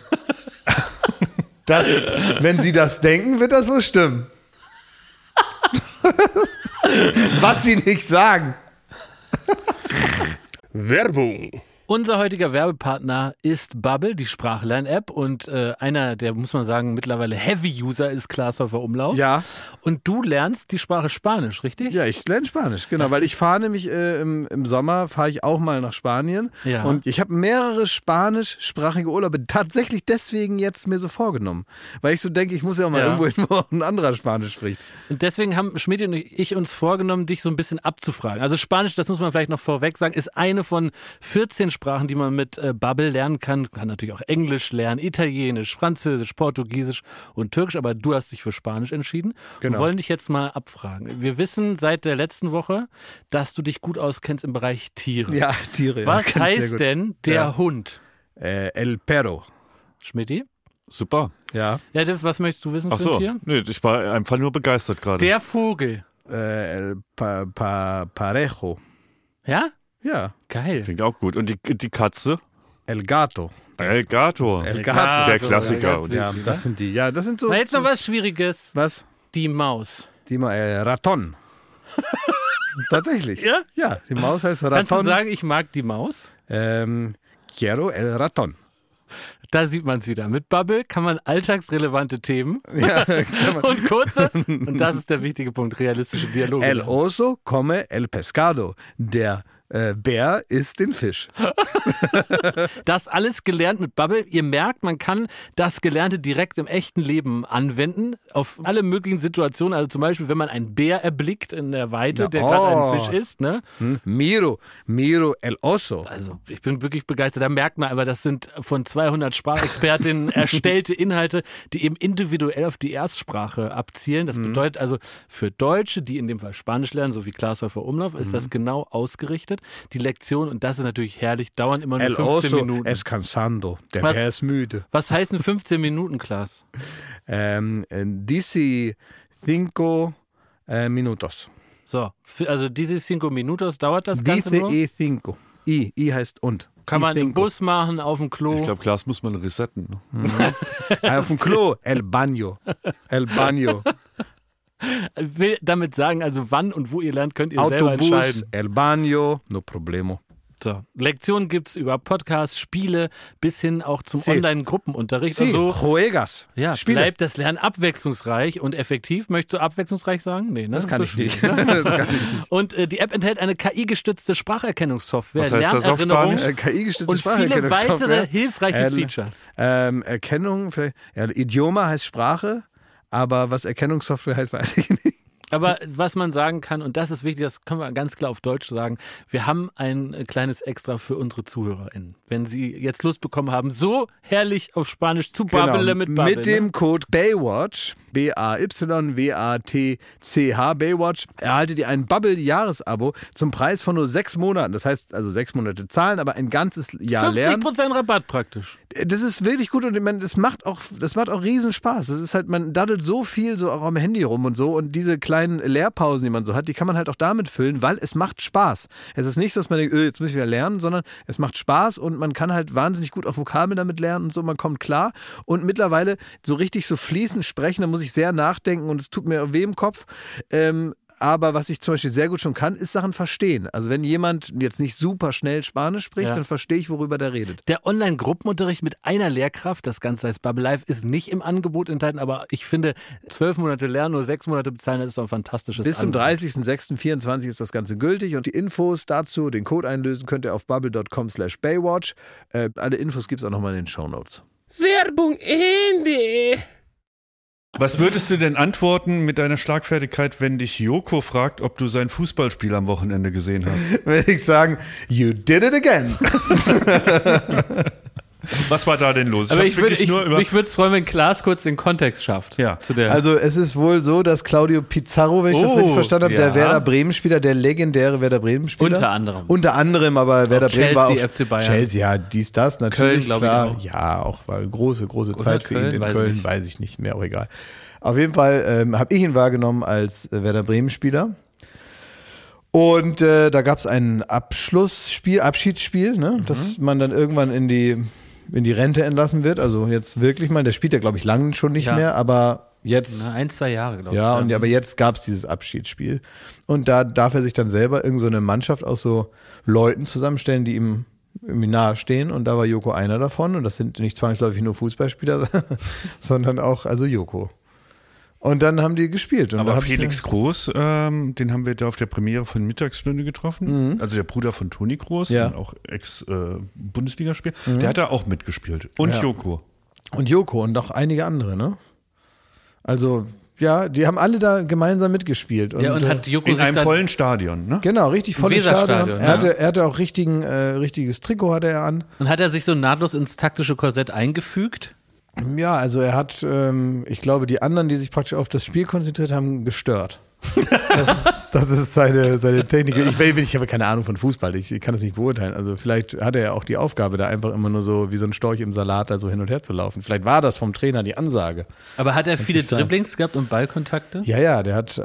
Wenn Sie das denken, wird das wohl stimmen. Was Sie nicht sagen. Werbung. Unser heutiger Werbepartner ist Bubble, die Sprachlern-App, und einer, der, muss man sagen, mittlerweile Heavy-User ist Klaas Häufer Umlauf. Ja. Und du lernst die Sprache Spanisch, richtig? Ja, ich lerne Spanisch, genau, Das weil ist- ich fahre nämlich im Sommer, fahre ich auch mal nach Spanien Ja. und ich habe mehrere spanischsprachige Urlaube tatsächlich deswegen jetzt mir so vorgenommen, weil ich so denke, ich muss ja auch mal Ja. irgendwo hin, wo auch ein anderer Spanisch spricht. Und deswegen haben Schmidt und ich uns vorgenommen, dich so ein bisschen abzufragen. Also Spanisch, das muss man vielleicht noch vorweg sagen, ist eine von 14 Sprachen, die man mit Bubble lernen kann. Kann natürlich auch Englisch lernen, Italienisch, Französisch, Portugiesisch und Türkisch, aber du hast dich für Spanisch entschieden. Genau. Wir wollen dich jetzt mal abfragen. Wir wissen seit der letzten Woche, dass du dich gut auskennst im Bereich Tiere. Ja, Tiere. ja, Was kenn ich sehr heißt gut. denn der Hund? El Perro. Schmidti? Super. Ja. Ja, das, was möchtest du wissen Ach für ein so. Tier? Nee, ich war einfach nur begeistert gerade. Der Vogel. El Parejo. Ja? Ja. Geil. Klingt auch gut. Und die Katze? El Gato. El Gato. El Gato. Gato. Der Klassiker. Ja, Und Ja, das sind die. Ja, das sind so. Na, jetzt noch was Schwieriges. Was? Die Maus. Die Raton. Tatsächlich. Ja? Ja, die Maus heißt Kannst du Raton. sagen, ich mag die Maus? Quiero el Raton. Da sieht man es wieder. Mit Bubble kann man alltagsrelevante Themen Ja, kann man. und kurze, und das ist der wichtige Punkt, realistische Dialoge. El oso come el pescado. Der Bär isst den Fisch. Das alles gelernt mit Bubble. Ihr merkt, man kann das Gelernte direkt im echten Leben anwenden. Auf alle möglichen Situationen. Also zum Beispiel, wenn man einen Bär erblickt in der Weite, Ja, der gerade oh. einen Fisch isst. Ne? Miro el oso. Also ich bin wirklich begeistert. Da merkt man aber, das sind von 200 Sprachexpertinnen erstellte Inhalte, die eben individuell auf die Erstsprache abzielen. Das bedeutet also für Deutsche, die in dem Fall Spanisch lernen, so wie Klaas Häufer Umlauf, ist das genau ausgerichtet. Die Lektion, und das ist natürlich herrlich, dauern immer nur El 15 oso Minuten. es cansando. Der Was? Bär ist müde. Was heißen 15 Minuten, Klaas? Dici 5 minutos. So, also diese 5 Minutos dauert das Ganze Dice nur. y 5. I heißt und. Kann man Y im cinco. Bus machen, auf dem Klo. Ich glaube, Glas muss man resetten. Ne? Auf dem Klo. El baño. El baño. Will damit sagen, also wann und wo ihr lernt, könnt ihr selber Autobus. entscheiden. El baño. No problemo. So, Lektionen gibt's über Podcasts, Spiele bis hin auch zum Sí. Online-Gruppenunterricht. Sí, Also, juegas. ja, Spiele. bleibt das Lernen abwechslungsreich und effektiv. Möchtest du abwechslungsreich sagen? Nee, ne? Das kann ist ich so nicht. schwierig, ne? Das kann ich nicht. Und die App enthält eine KI-gestützte Spracherkennungssoftware, Was heißt das auf Lernerinnerung Spanisch? KI-gestützte und viele Spracherkennungssoftware. weitere hilfreiche Features. Erkennung, vielleicht, ja, Idioma heißt Sprache, aber was Erkennungssoftware heißt, weiß ich nicht. Aber was man sagen kann, und das ist wichtig, das können wir ganz klar auf Deutsch sagen, wir haben ein kleines Extra für unstre ZuhörerInnen. Wenn sie jetzt Lust bekommen haben, so herrlich auf Spanisch zu babbeln mit Babbel. Mit dem Code Baywatch, BAYWATCH, Baywatch, erhaltet ihr ein Bubble-Jahresabo zum Preis von nur 6 Monaten. Das heißt also 6 Monate zahlen, aber ein ganzes Jahr lernen. 50% Rabatt praktisch. Das ist wirklich gut und ich meine, das macht auch riesen Spaß. Das ist halt, man daddelt so viel so auch am Handy rum und so und diese kleinen Lehrpausen, die man so hat, die kann man halt auch damit füllen, weil es macht Spaß. Es ist nicht so, dass man denkt, jetzt muss ich wieder lernen, sondern es macht Spaß und man kann halt wahnsinnig gut auch Vokabeln damit lernen und so, man kommt klar und mittlerweile so richtig so fließend sprechen, da muss ich sehr nachdenken und es tut mir weh im Kopf. Aber was ich zum Beispiel sehr gut schon kann, ist Sachen verstehen. Also wenn jemand jetzt nicht super schnell Spanisch spricht, dann verstehe ich, worüber der redet. Der Online-Gruppenunterricht mit einer Lehrkraft, das Ganze heißt Bubble Live, ist nicht im Angebot enthalten, aber ich finde, 12 Monate lernen, nur 6 Monate bezahlen, das ist doch ein fantastisches Bis zum Angebot. 30.06.24 ist das Ganze gültig und die Infos dazu, den Code einlösen, könnt ihr auf bubble.com/Baywatch. Alle Infos gibt es auch nochmal in den Shownotes. Werbung Ende. Was würdest du denn antworten mit deiner Schlagfertigkeit, wenn dich Joko fragt, ob du sein Fußballspiel am Wochenende gesehen hast? Würde ich sagen, you did it again. Was war da denn los? Aber hab's ich würde wirklich nur über- mich würde es freuen, wenn Klaas kurz den Kontext schafft. Ja. Zu der. Also es ist wohl so, dass Claudio Pizarro, wenn ich das Oh, richtig verstanden habe, ja. der Werder Bremen-Spieler, der legendäre Werder Bremen-Spieler. Unter anderem. Aber Werder Bremen war auch Chelsea, FC Bayern. Chelsea, ja, dies, das, natürlich, Köln, glaube ich, klar. auch. Ja, auch war große Zeit für Köln, ihn in weiß ich Köln, nicht. weiß ich nicht mehr, auch egal. Auf jeden Fall habe ich ihn wahrgenommen als Werder Bremen-Spieler. Und da gab es ein Abschiedsspiel, ne, dass man dann irgendwann in die Rente entlassen wird. Also jetzt wirklich mal, der spielt ja, glaube ich, lange schon nicht Ja. mehr, aber jetzt. 1-2 Jahre, glaube ich. Ja, aber jetzt gab es dieses Abschiedsspiel. Und da darf er sich dann selber irgend so eine Mannschaft aus so Leuten zusammenstellen, die ihm irgendwie nahestehen. Und da war Joko einer davon. Und das sind nicht zwangsläufig nur Fußballspieler, sondern auch also Joko. Und dann haben die gespielt. Und da Aber hab ich Felix Groß, den haben wir da auf der Premiere von Mittagsstunde getroffen. Also der Bruder von Toni Groß, Ja. und auch Ex-Bundesligaspieler. Der hat da auch mitgespielt. Und Ja. Joko. Und Joko und noch einige andere, ne? Also, ja, die haben alle da gemeinsam mitgespielt. Und, Ja, und hat Joko In sich einem dann vollen Stadion, ne? genau, richtig volles Weserstadion, Stadion. ja. Er hatte auch richtiges Trikot hatte er an. und hat er sich so nahtlos ins taktische Korsett eingefügt? Ja, also er hat, ich glaube, die anderen, die sich praktisch auf das Spiel konzentriert haben, gestört. Das ist seine Technik. Ich habe keine Ahnung von Fußball, ich kann das nicht beurteilen. Also vielleicht hat er ja auch die Aufgabe, da einfach immer nur so wie so ein Storch im Salat da so hin und her zu laufen. Vielleicht war das vom Trainer die Ansage. Aber hat er viele ich sagen. Dribblings gehabt und Ballkontakte? Ja, der hat,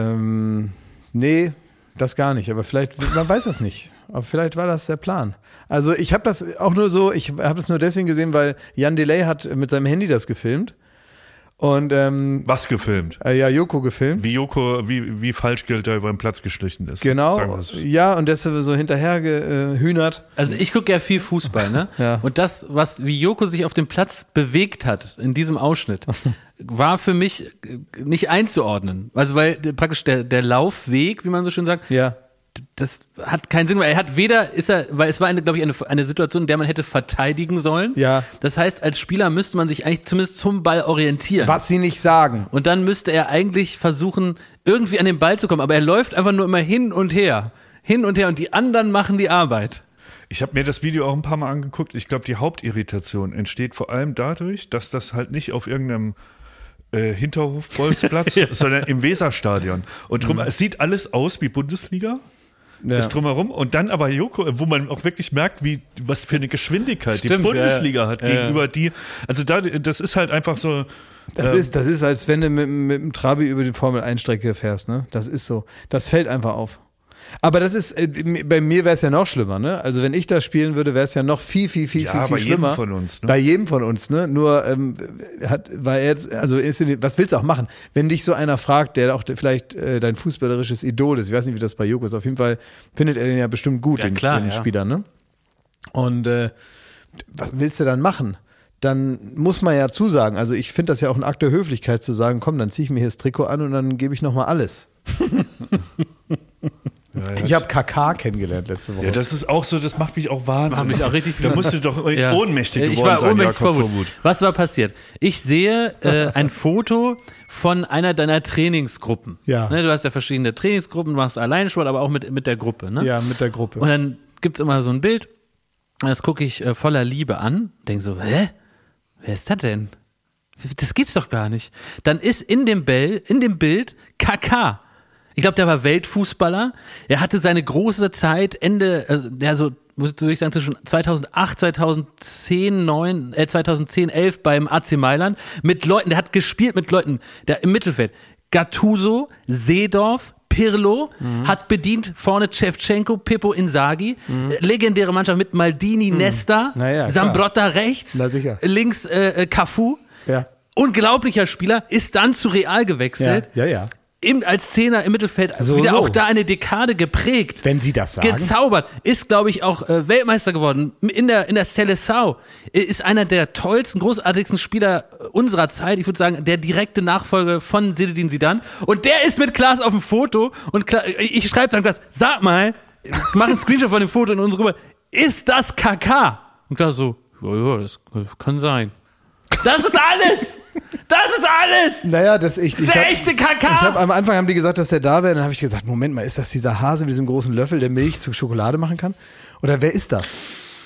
nee, das gar nicht. Aber vielleicht, man weiß das nicht. Aber vielleicht war das der Plan. Also ich habe das auch nur so, ich habe es nur deswegen gesehen, weil Jan Delay hat mit seinem Handy das gefilmt. Und Was gefilmt? ja, Joko gefilmt. Wie Joko, wie Falschgeld da über den Platz geschlichen ist. Genau. Sagen wir es. Ja, und der ist so hinterher gehühnert. Also ich gucke ja viel Fußball, ne? Ja. Und das, wie Joko sich auf dem Platz bewegt hat in diesem Ausschnitt, war für mich nicht einzuordnen. Also weil praktisch der Laufweg, wie man so schön sagt, Ja. das hat keinen Sinn, weil weil es war glaube ich, eine Situation, in der man hätte verteidigen sollen. Ja. Das heißt, als Spieler müsste man sich eigentlich zumindest zum Ball orientieren. Was sie nicht sagen. Und dann müsste er eigentlich versuchen, irgendwie an den Ball zu kommen. Aber er läuft einfach nur immer hin und her. Hin und her. Und die anderen machen die Arbeit. Ich habe mir das Video auch ein paar Mal angeguckt. Ich glaube, die Hauptirritation entsteht vor allem dadurch, dass das halt nicht auf irgendeinem Hinterhof-Bolzplatz, sondern im Weserstadion. Und drum, es sieht alles aus wie Bundesliga. Ja. Das drumherum und dann aber Joko, wo man auch wirklich merkt, was für eine Geschwindigkeit die Stimmt, Bundesliga hat ja. gegenüber die, also das ist halt einfach so. Das ist, als wenn du mit dem Trabi über die Formel-1-Strecke fährst, ne? Das ist so. Das fällt einfach auf. Aber das ist, bei mir wäre es ja noch schlimmer, ne? Also wenn ich das spielen würde, wäre es ja noch viel bei schlimmer. jedem von uns, ne? Bei jedem von uns, ne? Nur war er jetzt, also was willst du auch machen? Wenn dich so einer fragt, der auch vielleicht dein fußballerisches Idol ist, ich weiß nicht, wie das bei Joko ist, auf jeden Fall findet er den ja bestimmt gut, Ja, den klar, den ja. Spieler, ne? Und was willst du dann machen? Dann muss man ja zusagen. Also ich finde das ja auch ein Akt der Höflichkeit zu sagen, komm, dann ziehe ich mir hier das Trikot an und dann gebe ich nochmal alles. Ich habe KK kennengelernt letzte Woche. Ja, das ist auch so, das macht mich auch wahnsinnig. Macht mich auch richtig Da musst du doch ohnmächtig geworden Ich war sein, ohnmächtig Jakob vor Wut. Was war passiert? Ich sehe ein Foto von einer deiner Trainingsgruppen. Ja. Ne, du hast ja verschiedene Trainingsgruppen, du machst Alleinsport, aber auch mit der Gruppe. Ne? Ja, mit der Gruppe. Und dann gibt's immer so ein Bild, das gucke ich voller Liebe an, denke so, hä? Wer ist das denn? Das gibt's doch gar nicht. Dann ist in dem Bild KK. Ich glaube, der war Weltfußballer. Er hatte seine große Zeit würde ich sagen, zwischen 2008, 2010, 11 beim AC Mailand mit Leuten, der hat gespielt mit Leuten, der im Mittelfeld. Gattuso, Seedorf, Pirlo, hat bedient, vorne Shevchenko, Pippo Inzaghi, legendäre Mannschaft mit Maldini, Nesta, Naja, Zambrotta rechts, Na sicher. links Cafu. Ja. Unglaublicher Spieler, ist dann zu Real gewechselt. Ja. Eben als Zehner im Mittelfeld So. wieder auch da eine Dekade geprägt. Wenn Sie das sagen. Gezaubert. Ist, glaube ich, auch Weltmeister geworden. In der Seleção. Ist einer der tollsten, großartigsten Spieler unserer Zeit. Ich würde sagen, der direkte Nachfolger von Zinedine Zidane. Und der ist mit Klaas auf dem Foto. Und ich schreibe dann Klaas, sag mal, mach einen Screenshot von dem Foto in uns rüber. Ist das KK? Und Klaas so, ja, das kann sein. Das ist alles! Das ist alles! Naja, Der echte KK! Am Anfang haben die gesagt, dass der da wäre. Dann habe ich gesagt, Moment mal, ist das dieser Hase mit diesem großen Löffel, der Milch zu Schokolade machen kann? Oder wer ist das?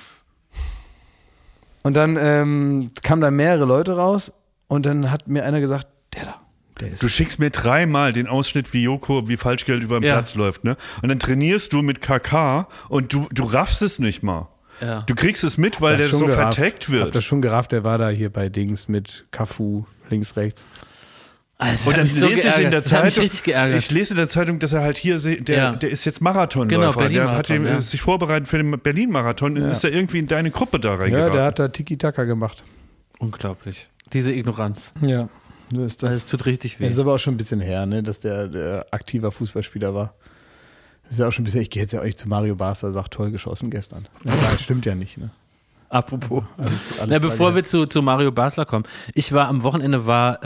Und dann kamen da mehrere Leute raus und dann hat mir einer gesagt, der ist. Du schickst mir 3-mal den Ausschnitt, wie Joko wie Falschgeld über den Platz läuft, ne? Und dann trainierst du mit KK und du raffst es nicht mal. Ja. Du kriegst es mit, weil der so verteckt wird. Hab das schon gerafft, der war da hier bei Dings mit Cafu, links, rechts. Also, Und dann lese ich in der Zeitung, richtig geärgert. ich lese in der Zeitung, dass er halt hier, der ist jetzt Marathonläufer. Genau, der hat Berlin-Marathon, sich vorbereitet für den Berlin-Marathon und ist da irgendwie in deine Gruppe da Ja, reingeraten. der hat da Tiki-Taka gemacht. Unglaublich. Diese Ignoranz. Ja. Das tut richtig weh. ist aber auch schon ein bisschen her, ne, dass der aktiver Fußballspieler war. Das ist ja auch schon ein bisschen, ich gehe jetzt ja auch nicht zu Mario Basler, sagt toll geschossen gestern. Ja, das stimmt ja nicht, ne? Apropos. Alles Bevor wir zu Mario Basler kommen. Ich war am Wochenende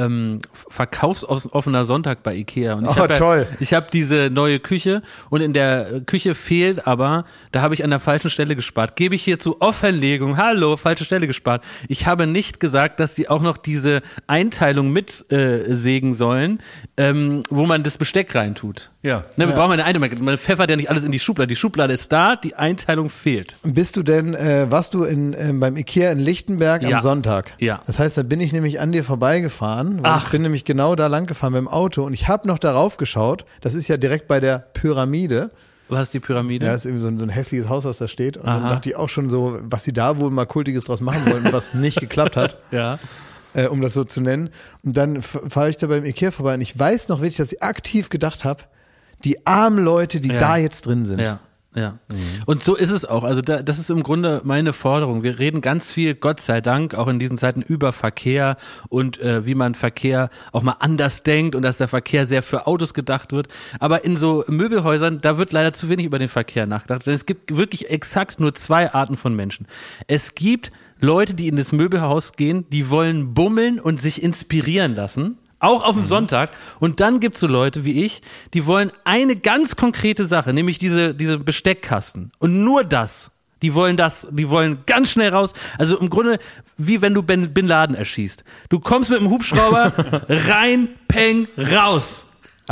verkaufsoffener Sonntag bei Ikea. Und toll. Ich habe diese neue Küche und in der Küche fehlt aber, da habe ich an der falschen Stelle gespart. Gebe ich hier zur Offenlegung, hallo, falsche Stelle gespart. Ich habe nicht gesagt, dass die auch noch diese Einteilung mitsägen sollen, wo man das Besteck reintut. Ja. Ne, wir brauchen eine Einteilung. Man pfeffert ja nicht alles in die Schublade. Die Schublade ist da, die Einteilung fehlt. Warst du beim Ikea in Lichtenberg Ja. am Sonntag? Ja. Das heißt, da bin ich nämlich an dir vorbeigefahren, weil ich bin nämlich genau da lang gefahren mit dem Auto und ich habe noch darauf geschaut, das ist ja direkt bei der Pyramide. Was ist die Pyramide? Ja, ist irgendwie so ein hässliches Haus, was da steht. Und Aha. dann dachte ich auch schon so, was sie da wohl mal Kultiges draus machen wollten, was nicht geklappt hat. Ja. Um das so zu nennen. Und dann fahre ich da beim Ikea vorbei und ich weiß noch wirklich, dass ich aktiv gedacht habe, die armen Leute, die da jetzt drin sind. Ja. Und so ist es auch. Also das ist im Grunde meine Forderung. Wir reden ganz viel, Gott sei Dank, auch in diesen Zeiten über Verkehr und wie man Verkehr auch mal anders denkt und dass der Verkehr sehr für Autos gedacht wird. Aber in so Möbelhäusern, da wird leider zu wenig über den Verkehr nachgedacht. Denn es gibt wirklich exakt nur 2 Arten von Menschen. Es gibt Leute, die in das Möbelhaus gehen, die wollen bummeln und sich inspirieren lassen. Auch auf dem Sonntag. Und dann gibt's so Leute wie ich, die wollen eine ganz konkrete Sache, nämlich diese Besteckkasten. Und nur das. Die wollen ganz schnell raus. Also im Grunde, wie wenn du Bin Laden erschießt. Du kommst mit dem Hubschrauber rein, peng, raus.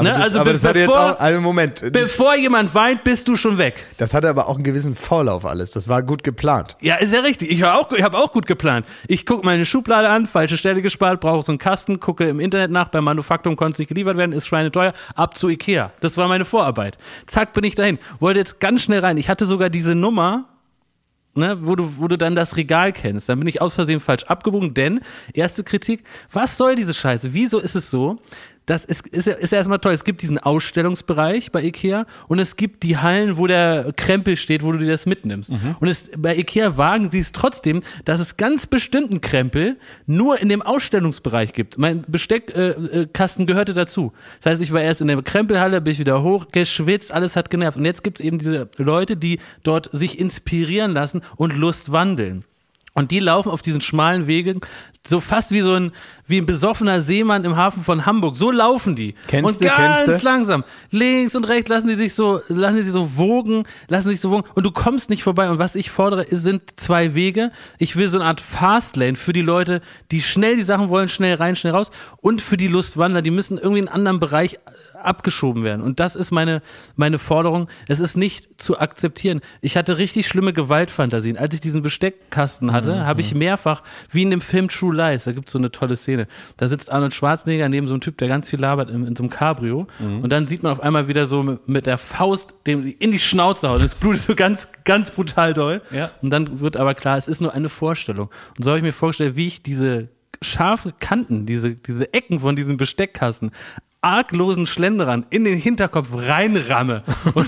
Bevor jemand weint, bist du schon weg. Das hatte aber auch einen gewissen Vorlauf alles. Das war gut geplant. Ja, ist ja richtig. Ich habe auch gut geplant. Ich gucke meine Schublade an, falsche Stelle gespart, brauche so einen Kasten, gucke im Internet nach, beim Manufaktum konnte es nicht geliefert werden, ist schweineteuer, ab zu Ikea. Das war meine Vorarbeit. Zack, bin ich dahin. Wollte jetzt ganz schnell rein. Ich hatte sogar diese Nummer, ne, wo du dann das Regal kennst. Dann bin ich aus Versehen falsch abgebogen, denn, erste Kritik, was soll diese Scheiße? Wieso ist es so, das ist ja erstmal toll. Es gibt diesen Ausstellungsbereich bei Ikea und es gibt die Hallen, wo der Krempel steht, wo du dir das mitnimmst. Und bei Ikea wagen sie es trotzdem, dass es ganz bestimmten Krempel nur in dem Ausstellungsbereich gibt. Mein Besteckkasten gehörte dazu. Das heißt, ich war erst in der Krempelhalle, bin ich wieder hoch, geschwitzt, alles hat genervt. Und jetzt gibt es eben diese Leute, die dort sich inspirieren lassen und Lust wandeln. Und die laufen auf diesen schmalen Wegen, so fast wie ein besoffener Seemann im Hafen von Hamburg. So laufen die. Kennst du? Ganz langsam. Links und rechts lassen sie sich so wogen. Und du kommst nicht vorbei. Und was ich fordere, sind 2 Wege. Ich will so eine Art Fastlane für die Leute, die schnell die Sachen wollen, schnell rein, schnell raus. Und für die Lustwanderer, die müssen irgendwie in einen anderen Bereich abgeschoben werden. Und das ist meine Forderung. Es ist nicht zu akzeptieren. Ich hatte richtig schlimme Gewaltfantasien. Als ich diesen Besteckkasten hatte, habe ich mehrfach, wie in dem Film True Lies, da gibt es so eine tolle Szene, da sitzt Arnold Schwarzenegger neben so einem Typ, der ganz viel labert in so einem Cabrio und dann sieht man auf einmal wieder so mit der Faust dem in die Schnauze hauen. Das Blut ist so ganz, ganz brutal doll. Ja. Und dann wird aber klar, es ist nur eine Vorstellung. Und so habe ich mir vorgestellt, wie ich diese scharfe Kanten, diese Ecken von diesem Besteckkasten arglosen Schlenderern in den Hinterkopf reinramme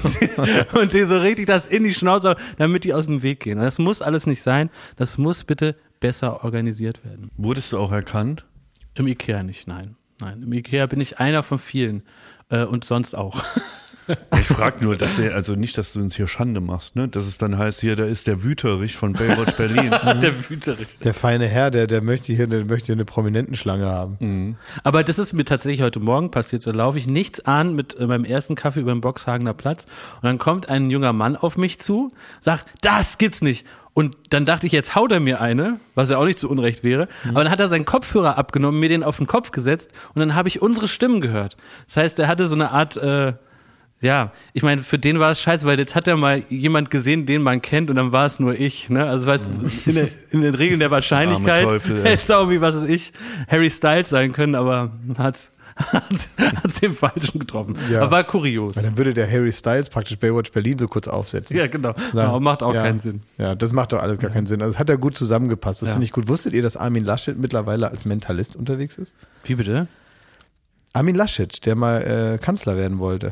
und die so richtig das in die Schnauze, damit die aus dem Weg gehen. Und das muss alles nicht sein. Das muss bitte besser organisiert werden. Wurdest du auch erkannt? Im Ikea nicht, nein. Im Ikea bin ich einer von vielen und sonst auch. Ich frage nur, nicht, dass du uns hier Schande machst, ne? Dass es dann heißt, hier, da ist der Wüterich von Baywatch Berlin. Der Wüterich. Der feine Herr, der möchte hier eine Prominentenschlange haben. Mhm. Aber das ist mir tatsächlich heute Morgen passiert. Da laufe ich nichts an mit meinem ersten Kaffee über den Boxhagener Platz und dann kommt ein junger Mann auf mich zu, sagt, das gibt's nicht. Und dann dachte ich, jetzt haut er mir eine, was ja auch nicht so unrecht wäre. Aber dann hat er seinen Kopfhörer abgenommen, mir den auf den Kopf gesetzt und dann habe ich unsere Stimmen gehört. Das heißt, er hatte so eine Art... Ja, ich meine, für den war es scheiße, weil jetzt hat er mal jemand gesehen, den man kennt und dann war es nur ich, ne? Also weil in den Regeln der Wahrscheinlichkeit hätte es auch wie, was weiß ich, Harry Styles sein können, aber hat's den Falschen getroffen. Ja. Aber war kurios. Weil dann würde der Harry Styles praktisch Baywatch Berlin so kurz aufsetzen. Ja, genau. Ja, macht auch keinen Sinn. Ja, das macht doch alles gar keinen Sinn. Also das hat ja gut zusammengepasst. Das finde ich gut. Wusstet ihr, dass Armin Laschet mittlerweile als Mentalist unterwegs ist? Wie bitte? Armin Laschet, der mal Kanzler werden wollte.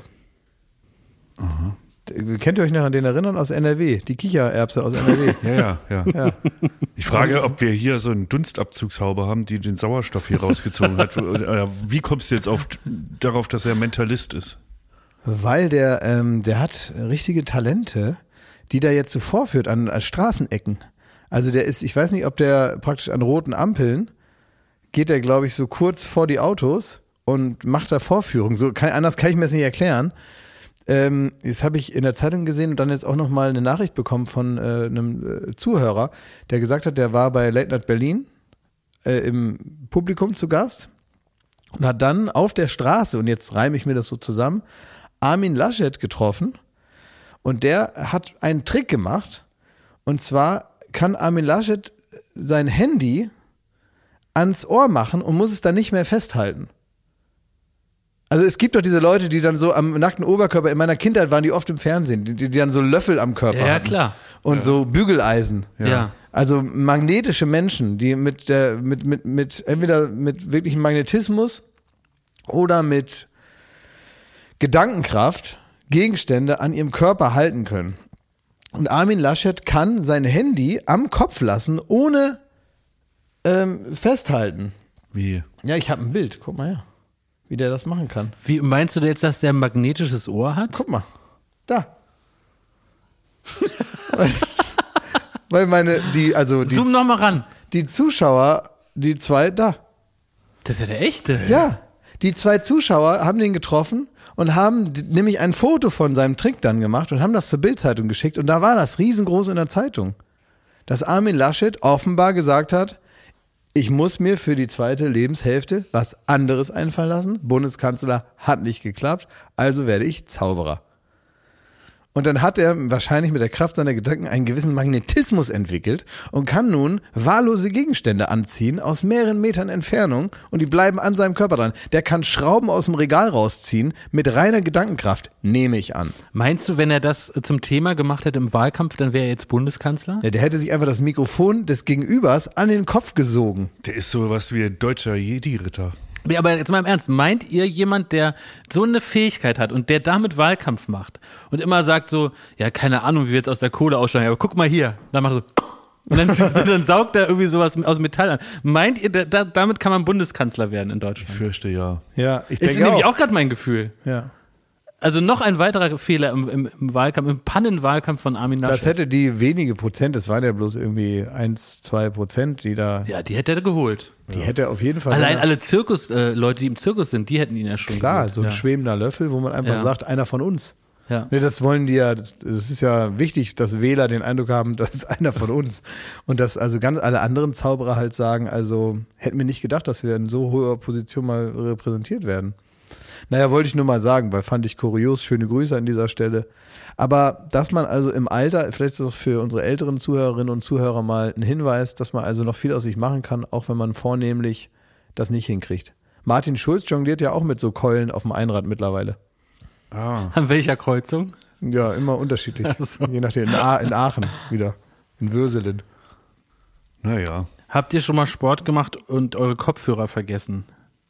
Aha. Kennt ihr euch noch an den erinnern aus NRW? Die Kichererbse aus NRW. Ja. Ich frage, ob wir hier so einen Dunstabzugshaube haben, die den Sauerstoff hier rausgezogen hat. Wie kommst du jetzt darauf, dass er Mentalist ist? Weil der hat richtige Talente, die der jetzt so vorführt an Straßenecken. Also der ist, ich weiß nicht, ob der praktisch an roten Ampeln geht der, glaube ich, so kurz vor die Autos und macht da Vorführungen. Anders kann ich mir das nicht erklären. Jetzt habe ich in der Zeitung gesehen und dann jetzt auch nochmal eine Nachricht bekommen von einem Zuhörer, der gesagt hat, der war bei Late Night Berlin im Publikum zu Gast und hat dann auf der Straße, und jetzt reime ich mir das so zusammen, Armin Laschet getroffen und der hat einen Trick gemacht und zwar kann Armin Laschet sein Handy ans Ohr machen und muss es dann nicht mehr festhalten. Also es gibt doch diese Leute, die dann so am nackten Oberkörper, in meiner Kindheit waren die oft im Fernsehen, die dann so Löffel am Körper hatten. Ja, klar. Und so Bügeleisen. Ja. Also magnetische Menschen, die entweder mit wirklichem Magnetismus oder mit Gedankenkraft Gegenstände an ihrem Körper halten können. Und Armin Laschet kann sein Handy am Kopf lassen, ohne festhalten. Wie? Ja, ich habe ein Bild, guck mal her. Wie der das machen kann. Wie meinst du jetzt, dass der ein magnetisches Ohr hat? Guck mal, da. Weil Zoom noch mal ran. Die Zuschauer, die 2, da. Das ist ja der echte. Ja, die 2 Zuschauer haben den getroffen und haben nämlich ein Foto von seinem Trick dann gemacht und haben das zur Bild-Zeitung geschickt und da war das riesengroß in der Zeitung, dass Armin Laschet offenbar gesagt hat, ich muss mir für die zweite Lebenshälfte was anderes einfallen lassen. Bundeskanzler hat nicht geklappt, also werde ich Zauberer. Und dann hat er wahrscheinlich mit der Kraft seiner Gedanken einen gewissen Magnetismus entwickelt und kann nun wahllose Gegenstände anziehen aus mehreren Metern Entfernung und die bleiben an seinem Körper dran. Der kann Schrauben aus dem Regal rausziehen mit reiner Gedankenkraft, nehme ich an. Meinst du, wenn er das zum Thema gemacht hätte im Wahlkampf, dann wäre er jetzt Bundeskanzler? Ja, der hätte sich einfach das Mikrofon des Gegenübers an den Kopf gesogen. Der ist sowas wie ein deutscher Jedi-Ritter. Nee, aber jetzt mal im Ernst, meint ihr jemand, der so eine Fähigkeit hat und der damit Wahlkampf macht und immer sagt so, ja, keine Ahnung, wie wir jetzt aus der Kohle aussteigen, aber guck mal hier, dann macht er so und dann saugt er irgendwie sowas aus Metall an. Meint ihr, damit kann man Bundeskanzler werden in Ich Deutschland? fürchte ja. Ja, ich Ist denke nämlich auch. auch gerade mein Gefühl. Ja. Also noch ein weiterer Fehler im Wahlkampf, im Pannenwahlkampf von Armin Laschet. Das hätte die wenige Prozent, das waren ja bloß irgendwie 1-2%, die da, Ja, die hätte er geholt. die hätte auf jeden Fall. Allein alle Leute, die im Zirkus sind, die hätten ihn ja schon Klar, geholt. so ein ja. schwebender Löffel, wo man einfach Ja. sagt, einer von uns. Ja. Ne, das wollen die ja, das ist ja wichtig, dass Wähler den Eindruck haben, das ist einer von uns. Und dass also ganz alle anderen Zauberer halt sagen, also hätten wir nicht gedacht, dass wir in so hoher Position mal repräsentiert werden. Naja, wollte ich nur mal sagen, weil fand ich kurios, schöne Grüße an dieser Stelle. Aber dass man also im Alter, vielleicht ist das auch für unsere älteren Zuhörerinnen und Zuhörer mal ein Hinweis, dass man also noch viel aus sich machen kann, auch wenn man vornehmlich das nicht hinkriegt. Martin Schulz jongliert ja auch mit so Keulen auf dem Einrad mittlerweile. An welcher Kreuzung? Ja, immer unterschiedlich. Je nachdem, in Aachen wieder, in Würselen. Naja. Habt ihr schon mal Sport gemacht und eure Kopfhörer vergessen?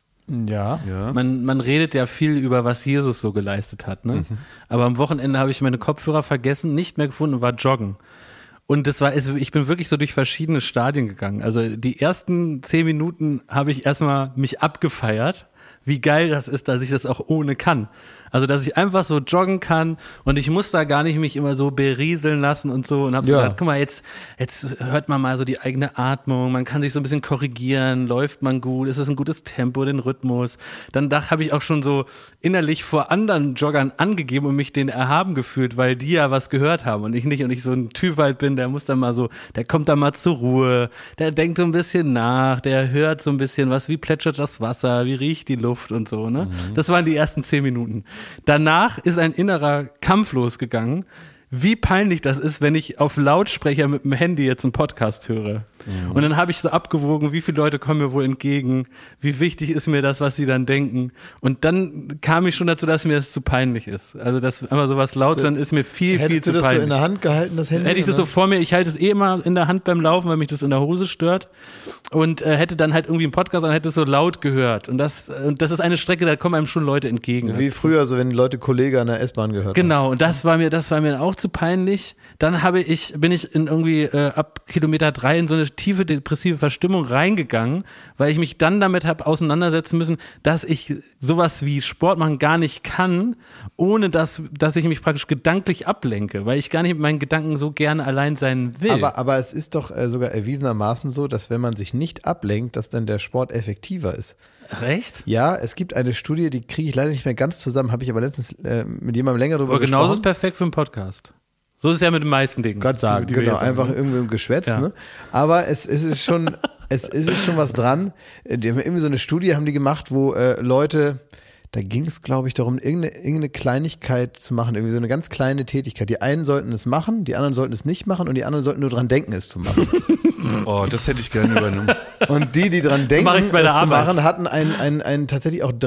Ja. Ja. Man redet ja viel über, was Jesus so geleistet hat, ne? Aber am Wochenende habe ich meine Kopfhörer vergessen, nicht mehr gefunden und war joggen. Und ich bin wirklich so durch verschiedene Stadien gegangen. Also die ersten 10 Minuten habe ich erstmal mich abgefeiert, wie geil das ist, dass ich das auch ohne kann. Also, dass ich einfach so joggen kann und ich muss da gar nicht mich immer so berieseln lassen und so und hab so gedacht, guck mal, jetzt hört man mal so die eigene Atmung, man kann sich so ein bisschen korrigieren, läuft man gut, ist es ein gutes Tempo, den Rhythmus. Dann habe ich auch schon so innerlich vor anderen Joggern angegeben und mich denen erhaben gefühlt, weil die ja was gehört haben und ich nicht. Und ich so ein Typ halt bin, der muss dann mal so, der kommt dann mal zur Ruhe, der denkt so ein bisschen nach, der hört so ein bisschen was, wie plätschert das Wasser, wie riecht die Luft und so, ne? Das waren die ersten 10 Minuten. Danach ist ein innerer Kampf losgegangen, wie peinlich das ist, wenn ich auf Lautsprecher mit dem Handy jetzt einen Podcast höre. Und dann habe ich so abgewogen, wie viele Leute kommen mir wohl entgegen, wie wichtig ist mir das, was sie dann denken. Und dann kam ich schon dazu, dass mir das zu peinlich ist. Also das einfach sowas laut sein ist mir viel zu Hättest du das peinlich. so in der Hand gehalten, das Handy? Hätte ich das so vor mir, ich halte es eh immer in der Hand beim Laufen, weil mich das in der Hose stört und hätte dann halt irgendwie einen Podcast und hätte es so laut gehört und das ist eine Strecke, da kommen einem schon Leute entgegen. Wie Das- früher, so wenn die Leute Kollege an der S-Bahn gehört haben. Genau, und das war mir auch zu peinlich. Dann bin ich in irgendwie ab Kilometer 3 in so eine tiefe depressive Verstimmung reingegangen, weil ich mich dann damit habe auseinandersetzen müssen, dass ich sowas wie Sport machen gar nicht kann, ohne dass ich mich praktisch gedanklich ablenke, weil ich gar nicht mit meinen Gedanken so gerne allein sein will. Aber es ist doch sogar erwiesenermaßen so, dass wenn man sich nicht ablenkt, dass dann der Sport effektiver ist. Recht? Ja, es gibt eine Studie, die kriege ich leider nicht mehr ganz zusammen, habe ich aber letztens mit jemandem länger drüber Aber genauso ist gesprochen. perfekt für einen Podcast. So ist es ja mit den meisten Dingen. Gott sagen, die wir genau, jetzt sagen, einfach ne? irgendwie im Geschwätz, Ja. ne? Aber es ist schon, es ist schon was dran. Die haben irgendwie so eine Studie haben die gemacht, wo Leute, da ging es, glaube ich, darum, irgendeine Kleinigkeit zu machen, irgendwie so eine ganz kleine Tätigkeit. Die einen sollten es machen, die anderen sollten es nicht machen und die anderen sollten nur dran denken, es zu machen. Oh, das hätte ich gerne übernommen. Und die dran denken, mache ich's bei der es zu Arbeit. machen, hatten einen tatsächlich auch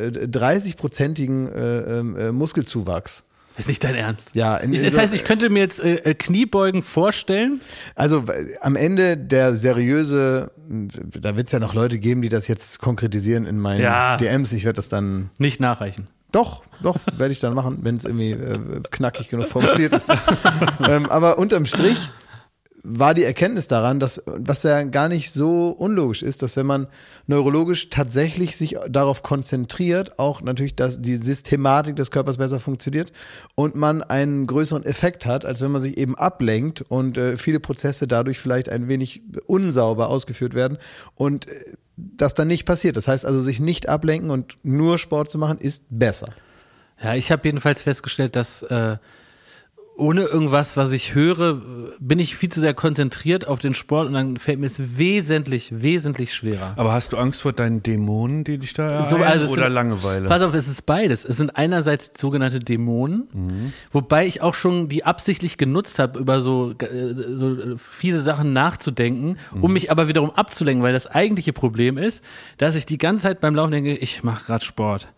30-prozentigen Muskelzuwachs. Das ist nicht dein Ernst. Ja, Das heißt, ich könnte mir jetzt Kniebeugen vorstellen. Also am Ende der seriöse, da wird es ja noch Leute geben, die das jetzt konkretisieren in meinen Ja. DMs. Ich werde das dann, Nicht nachreichen. doch, werde ich dann machen, wenn es irgendwie knackig genug formuliert ist. Aber unterm Strich war die Erkenntnis daran, dass was ja gar nicht so unlogisch ist, dass wenn man neurologisch tatsächlich sich darauf konzentriert, auch natürlich, dass die Systematik des Körpers besser funktioniert und man einen größeren Effekt hat, als wenn man sich eben ablenkt und viele Prozesse dadurch vielleicht ein wenig unsauber ausgeführt werden und das dann nicht passiert. Das heißt also, sich nicht ablenken und nur Sport zu machen, ist besser. Ja, ich habe jedenfalls festgestellt, dass ohne irgendwas, was ich höre, bin ich viel zu sehr konzentriert auf den Sport und dann fällt mir es wesentlich schwerer. Aber hast du Angst vor deinen Dämonen, die dich da ereilen, Also es oder sind- Langeweile? Pass auf, es ist beides. Es sind einerseits sogenannte Dämonen, wobei ich auch schon die absichtlich genutzt habe, über so fiese Sachen nachzudenken, um mich aber wiederum abzulenken, weil das eigentliche Problem ist, dass ich die ganze Zeit beim Laufen denke, ich mache gerade Sport.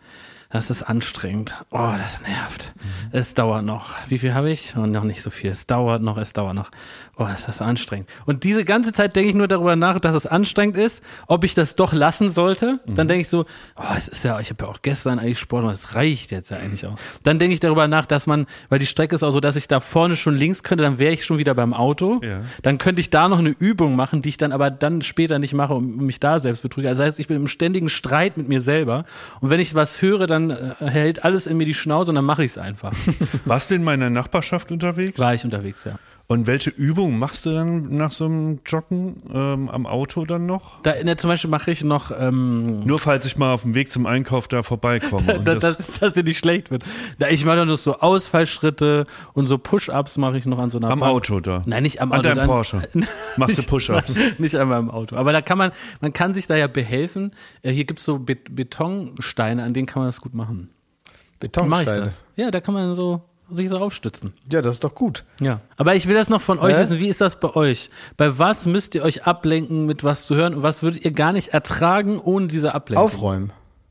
Das ist anstrengend. Oh, das nervt. Es dauert noch. Wie viel habe ich? Oh, noch nicht so viel. Es dauert noch. Oh, ist das anstrengend. Und diese ganze Zeit denke ich nur darüber nach, dass es anstrengend ist, ob ich das doch lassen sollte. Dann denke ich so, es ist ja, ich habe ja auch gestern eigentlich Sport gemacht, es reicht jetzt ja eigentlich auch. Dann denke ich darüber nach, dass weil die Strecke ist auch so, dass ich da vorne schon links könnte, dann wäre ich schon wieder beim Auto. Ja. Dann könnte ich da noch eine Übung machen, die ich dann aber dann später nicht mache und mich da selbst betrüge. Also das heißt, ich bin im ständigen Streit mit mir selber. Und wenn ich was höre, dann hält alles in mir die Schnauze und dann mache ich es einfach. Warst du in meiner Nachbarschaft unterwegs? War ich unterwegs, ja. Und welche Übungen machst du dann nach so einem Joggen am Auto dann noch? Zum Beispiel mache ich noch nur falls ich mal auf dem Weg zum Einkauf da vorbeikomme. dass dir nicht schlecht wird. Ich mache dann noch so Ausfallschritte und so Push-Ups mache ich noch an so einer Am Bank. Auto da? Nein, nicht am Auto. An deinem Porsche? Machst du Push-Ups? Nicht einmal im Auto. Aber da man kann sich da ja behelfen. Hier gibt's so Betonsteine, an denen kann man das gut machen. Betonsteine? Mach ich das? Ja, da kann man sich so aufstützen. Ja, das ist doch gut. Ja. Aber ich will das noch von euch wissen, wie ist das bei euch? Bei was müsst ihr euch ablenken, mit was zu hören und was würdet ihr gar nicht ertragen ohne diese Ablenkung? Aufräumen.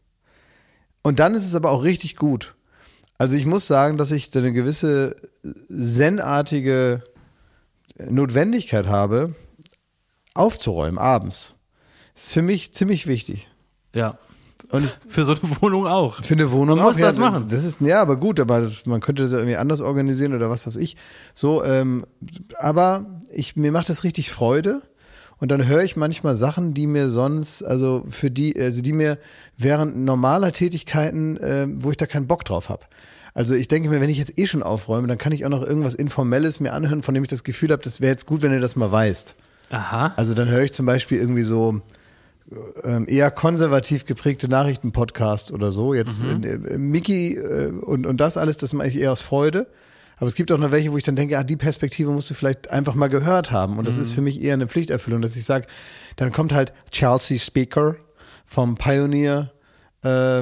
Und dann ist es aber auch richtig gut. Also ich muss sagen, dass ich so eine gewisse zen-artige Notwendigkeit habe, aufzuräumen abends. Das ist für mich ziemlich wichtig. Ja. Und für so eine Wohnung auch. Für eine Wohnung auch. Du musst das machen. Das ist, ja, aber gut, aber man könnte das ja irgendwie anders organisieren oder was weiß ich. So, aber mir macht das richtig Freude. Und dann höre ich manchmal Sachen, die mir sonst, die mir während normaler Tätigkeiten, wo ich da keinen Bock drauf habe. Also ich denke mir, wenn ich jetzt schon aufräume, dann kann ich auch noch irgendwas Informelles mir anhören, von dem ich das Gefühl habe, das wäre jetzt gut, wenn du das mal weißt. Aha. Also dann höre ich zum Beispiel irgendwie so eher konservativ geprägte Nachrichtenpodcast oder so. Jetzt Mickey und das alles, das mache ich eher aus Freude. Aber es gibt auch noch welche, wo ich dann denke, die Perspektive musst du vielleicht einfach mal gehört haben. Und das ist für mich eher eine Pflichterfüllung, dass ich sage, dann kommt halt Chelsea Speaker vom Pioneer, da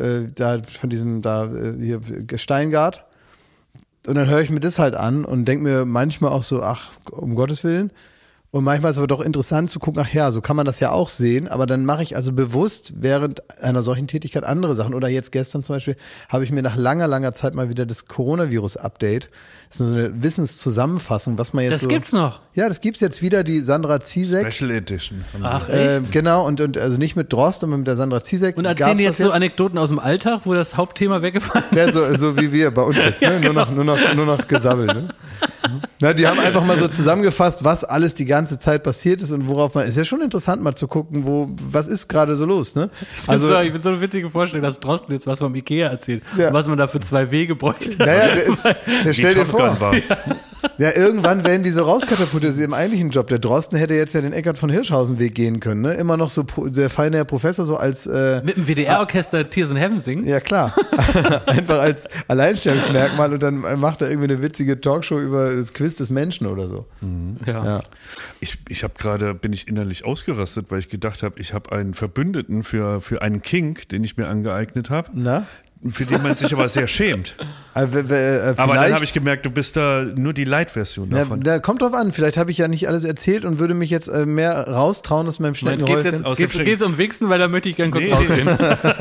von diesem hier Steingart. Und dann höre ich mir das halt an und denke mir manchmal auch so, um Gottes Willen. Und manchmal ist es aber doch interessant zu gucken, so kann man das ja auch sehen, aber dann mache ich also bewusst während einer solchen Tätigkeit andere Sachen. Oder jetzt gestern zum Beispiel habe ich mir nach langer Zeit mal wieder das Coronavirus-Update, das ist so eine Wissenszusammenfassung, was man jetzt Das gibt's noch? Ja, das gibt's jetzt wieder, die Sandra Ziesek. Special Edition. Ach, echt? Genau, und also nicht mit Drost, sondern mit der Sandra Ziesek. Und erzählen die jetzt so Anekdoten aus dem Alltag, wo das Hauptthema weggefallen ist? Ja, so wie wir bei uns jetzt, ne? Ja, genau. nur noch gesammelt, ne? Na, die haben einfach mal so zusammengefasst, was alles die ganze Zeit passiert ist und worauf ist ja schon interessant mal zu gucken, was ist gerade so los, ne? Also ich bin so eine witzige Vorstellung, dass Drosten jetzt was vom Ikea erzählt und was man da für 2 Wege bräuchte. Naja, der stell dir vor. Ja, irgendwann werden die so rauskatapultiert im eigentlichen Job. Der Drosten hätte jetzt ja den Eckhard von Hirschhausen Weg gehen können, ne? Immer noch so der feine Herr Professor, so als mit dem WDR-Orchester Tears in Heaven singen? Ja, klar. Einfach als Alleinstellungsmerkmal und dann macht er irgendwie eine witzige Talkshow über das Quiz des Menschen oder so. Mhm. Ja. Ich habe bin ich innerlich ausgerastet, weil ich gedacht habe, ich habe einen Verbündeten für einen Kink, den ich mir angeeignet habe. Na? Für den man sich aber sehr schämt. Aber dann habe ich gemerkt, du bist da nur die Light-Version davon. Da kommt drauf an, vielleicht habe ich ja nicht alles erzählt und würde mich jetzt mehr raustrauen aus meinem Schneckenhäuschen. Geht's um Wichsen, weil da möchte ich gerne kurz rausgehen.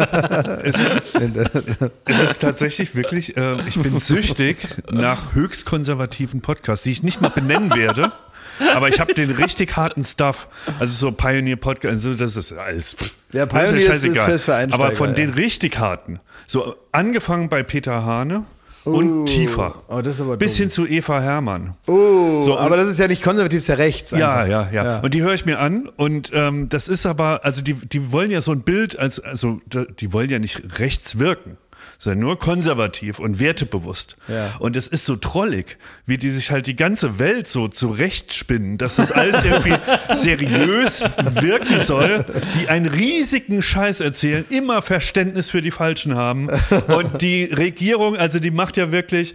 Es ist tatsächlich wirklich, ich bin süchtig nach höchst konservativen Podcasts, die ich nicht mal benennen werde. Aber ich habe den richtig harten Stuff, also so Pioneer-Podcast, also das ist alles. Ja, Pioneer ist für Einsteiger. Aber von den richtig harten, so angefangen bei Peter Hane und tiefer, das ist aber bis hin zu Eva Herrmann. So, aber das ist ja nicht konservativ, das ist ja rechts. Ja. Und die höre ich mir an und das ist aber, also die wollen ja so ein Bild, die wollen ja nicht rechts wirken, sondern nur konservativ und wertebewusst. Ja. Und es ist so trollig, wie die sich halt die ganze Welt so zurechtspinnen, dass das alles irgendwie seriös wirken soll, die einen riesigen Scheiß erzählen, immer Verständnis für die Falschen haben. Und die Regierung, also die macht ja wirklich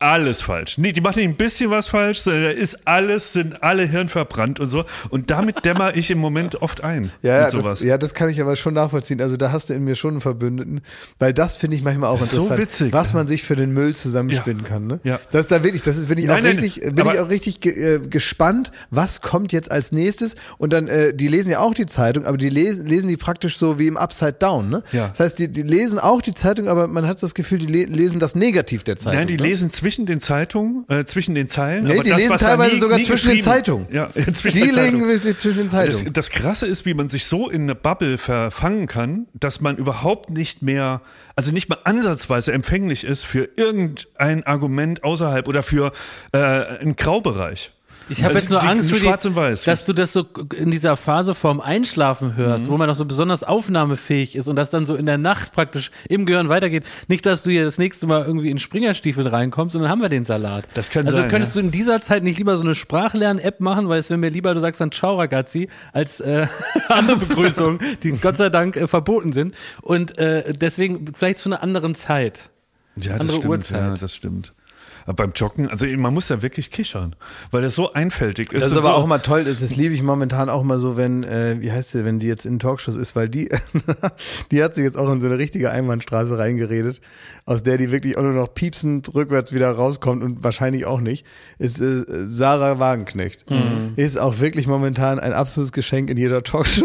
alles falsch. Nee, die macht nicht ein bisschen was falsch, sondern sind alle Hirn verbrannt und so. Und damit dämmer ich im Moment oft ein. Ja, mit sowas. das kann ich aber schon nachvollziehen. Also da hast du in mir schon einen Verbündeten, weil das finde ich manchmal auch Das ist interessant, so witzig. was man sich für den Müll zusammenspinnen kann. Ne? Ja. Bin ich auch richtig gespannt, was kommt jetzt als nächstes. Und dann, die lesen ja auch die Zeitung, aber die lesen die praktisch so wie im Upside Down. Ne? Ja. Das heißt, die lesen auch die Zeitung, aber man hat das Gefühl, die lesen das Negativ der Zeitung. Nein, die lesen zwischen den Zeitungen, zwischen den Zeilen. Nee, aber die das, lesen was teilweise nie, sogar nie zwischen den Zeitungen. Ja, zwischen Die den Zeitungen. legen zwischen den Zeitungen. Das Krasse ist, wie man sich so in eine Bubble verfangen kann, dass man überhaupt nicht mehr, also nicht mal ansatzweise empfänglich ist für irgendein Argument außerhalb oder für einen Graubereich. Ich habe Das jetzt nur ist Angst für Schwarz und Weiß. dass du das so in dieser Phase vorm Einschlafen hörst, wo man noch so besonders aufnahmefähig ist und das dann so in der Nacht praktisch im Gehirn weitergeht. Nicht, dass du hier das nächste Mal irgendwie in Springerstiefel reinkommst und dann haben wir den Salat. Das kann also sein, könntest du in dieser Zeit nicht lieber so eine Sprachlern-App machen, weil es wäre mir lieber, du sagst dann Ciao Ragazzi, als andere Begrüßungen, die Gott sei Dank verboten sind. Und deswegen vielleicht zu einer anderen Zeit. Ja, das andere stimmt. Uhrzeit. Ja, das stimmt. Aber beim Joggen, also man muss ja wirklich kichern, weil das so einfältig ist. Das ist und aber so. auch mal toll, das liebe ich momentan auch mal so, wenn, wie heißt sie, wenn die jetzt in Talkshows ist, weil die hat sich jetzt auch in so eine richtige Einbahnstraße reingeredet, aus der die wirklich auch nur noch piepsend rückwärts wieder rauskommt und wahrscheinlich auch nicht, ist Sarah Wagenknecht. Ist auch wirklich momentan ein absolutes Geschenk in jeder Talkshow.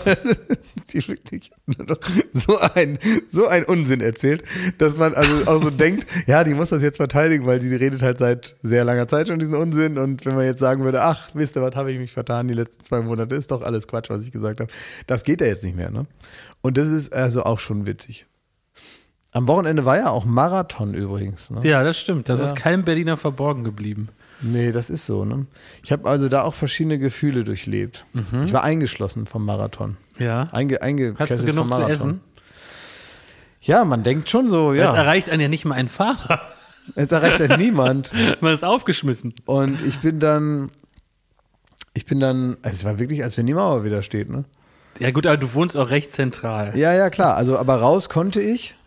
Die wirklich nur noch so ein Unsinn erzählt, dass man also auch so denkt, ja, die muss das jetzt verteidigen, weil die redet halt seit sehr langer Zeit schon diesen Unsinn und wenn man jetzt sagen würde, ach, wisst ihr, was habe ich mich vertan die letzten 2 Monate, ist doch alles Quatsch, was ich gesagt habe. Das geht ja jetzt nicht mehr, ne? Und das ist also auch schon witzig. Am Wochenende war ja auch Marathon übrigens, ne? Ja, das stimmt. Das Ja. ist keinem Berliner verborgen geblieben. Nee, das ist so, ne? Ich habe also da auch verschiedene Gefühle durchlebt. Ich war eingeschlossen vom Marathon. Ja. Eingekesselt Hast du genug vom zu Marathon. essen? Ja, man denkt schon so, Das ja. erreicht einen ja nicht mal ein Fahrer. Es erreicht ja niemand. Man ist aufgeschmissen. Und ich bin dann, also es war wirklich, als wenn die Mauer wieder steht, ne? Ja gut, aber du wohnst auch recht zentral. Ja, klar. Also, aber raus konnte ich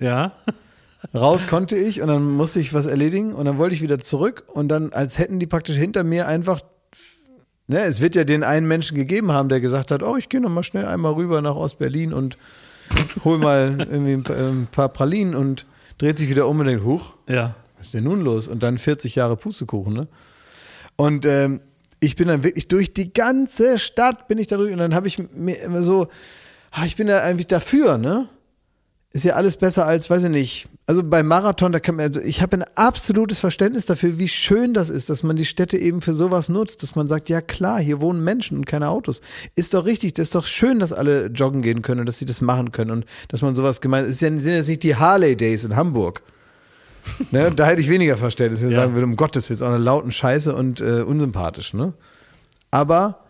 und dann musste ich was erledigen und dann wollte ich wieder zurück und dann, als hätten die praktisch hinter mir einfach, ne, es wird ja den einen Menschen gegeben haben, der gesagt hat, oh, ich gehe noch mal schnell einmal rüber nach Ostberlin und hol mal irgendwie ein paar Pralinen und dreht sich wieder um und denkt, huch, Ja. was ist denn nun los? Und dann 40 Jahre Pustekuchen, ne? Und ich bin dann wirklich durch die ganze Stadt bin ich da durch und dann habe ich mir immer so, ich bin da eigentlich dafür, ne? Ist ja alles besser als, weiß ich nicht, also beim Marathon, ich habe ein absolutes Verständnis dafür, wie schön das ist, dass man die Städte eben für sowas nutzt, dass man sagt, ja klar, hier wohnen Menschen und keine Autos. Ist doch richtig, das ist doch schön, dass alle joggen gehen können und dass sie das machen können und dass man sowas gemeint, sind jetzt nicht die Harley Days in Hamburg. Ne, da hätte ich weniger Verständnis, wenn ich sagen würde, um Gottes Willen, ist auch eine lauten Scheiße und unsympathisch, ne? Aber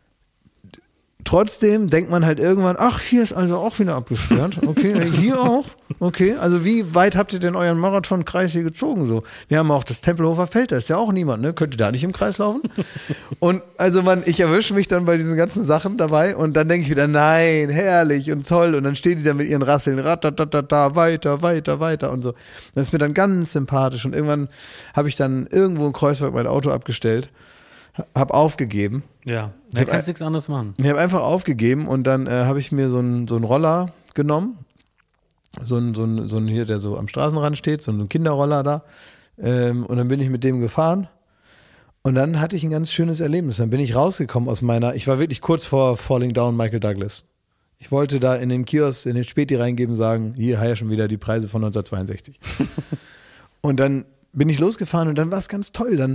trotzdem denkt man halt irgendwann, ach, hier ist also auch wieder abgesperrt. Okay, hier auch. Okay, also wie weit habt ihr denn euren Marathonkreis hier gezogen? So, wir haben auch das Tempelhofer Feld, da ist ja auch niemand, ne? Könnt ihr da nicht im Kreis laufen? Und also ich erwische mich dann bei diesen ganzen Sachen dabei und dann denke ich wieder, nein, herrlich und toll. Und dann stehen die da mit ihren Rasseln, ratatatata, weiter und so. Das ist mir dann ganz sympathisch. Und irgendwann habe ich dann irgendwo in Kreuzberg mein Auto abgestellt, habe aufgegeben. Ja. Da kannst du nichts anderes machen. Ich habe einfach aufgegeben und dann habe ich mir so einen Roller genommen, so ein hier, der so am Straßenrand steht, so ein Kinderroller da, und dann bin ich mit dem gefahren und dann hatte ich ein ganz schönes Erlebnis. Dann bin ich rausgekommen ich war wirklich kurz vor Falling Down Michael Douglas. Ich wollte da in den Kiosk, in den Späti reingeben, sagen, hier ja schon wieder die Preise von 1962. Und dann bin ich losgefahren und dann war es ganz toll, dann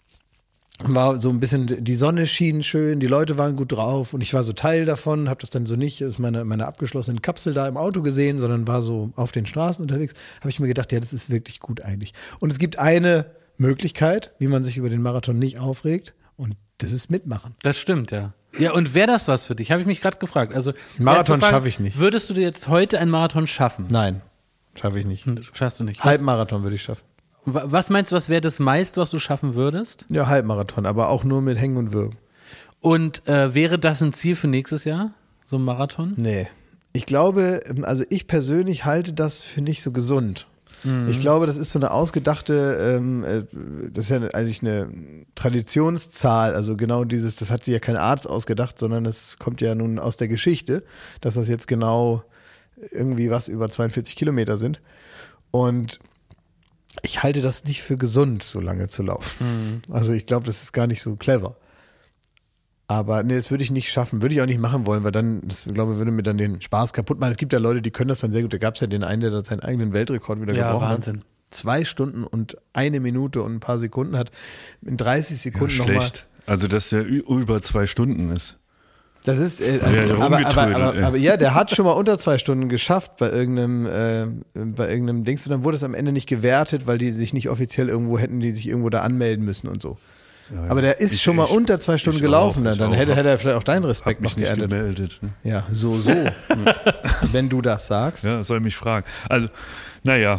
war so ein bisschen, die Sonne schien schön, die Leute waren gut drauf und ich war so Teil davon, habe das dann so nicht aus meiner abgeschlossenen Kapsel da im Auto gesehen, sondern war so auf den Straßen unterwegs, habe ich mir gedacht, ja, das ist wirklich gut eigentlich. Und es gibt eine Möglichkeit, wie man sich über den Marathon nicht aufregt und das ist mitmachen. Das stimmt, ja. Ja, und wäre das was für dich? Habe ich mich gerade gefragt. Also Marathon erste Frage, schaffe ich nicht. Würdest du dir jetzt heute einen Marathon schaffen? Nein, schaffe ich nicht. Schaffst du nicht. Halbmarathon würde ich schaffen. Was meinst du, was wäre das meiste, was du schaffen würdest? Ja, Halbmarathon, aber auch nur mit Hängen und Würgen. Und wäre das ein Ziel für nächstes Jahr? So ein Marathon? Nee. Ich glaube, also ich persönlich halte das für nicht so gesund. Ich glaube, das ist so eine ausgedachte, das ist ja eigentlich eine Traditionszahl, also genau das hat sich ja kein Arzt ausgedacht, sondern es kommt ja nun aus der Geschichte, dass das jetzt genau irgendwie was über 42 Kilometer sind. Und ich halte das nicht für gesund, so lange zu laufen. Also ich glaube, das ist gar nicht so clever. Aber nee, das würde ich nicht schaffen, würde ich auch nicht machen wollen, weil dann, das glaube ich, würde mir dann den Spaß kaputt machen. Es gibt ja Leute, die können das dann sehr gut. Da gab es ja den einen, der da seinen eigenen Weltrekord wieder gebrochen Wahnsinn. hat. 2 Stunden und 1 Minute und ein paar Sekunden hat in 30 Sekunden Ja, nochmal. schlecht. Also, dass der über 2 Stunden ist. Das ist, rumgetrödelt, aber ja, der hat schon mal unter 2 Stunden geschafft bei irgendeinem Dings und dann wurde es am Ende nicht gewertet, weil die sich nicht offiziell irgendwo hätten, die sich irgendwo da anmelden müssen und so. Ja, aber der ist schon mal unter 2 Stunden gelaufen, dann hätte er vielleicht auch deinen Respekt noch geerntet. Gemeldet. Ne? Ja, so. Wenn du das sagst. Ja, soll mich fragen. Also, naja.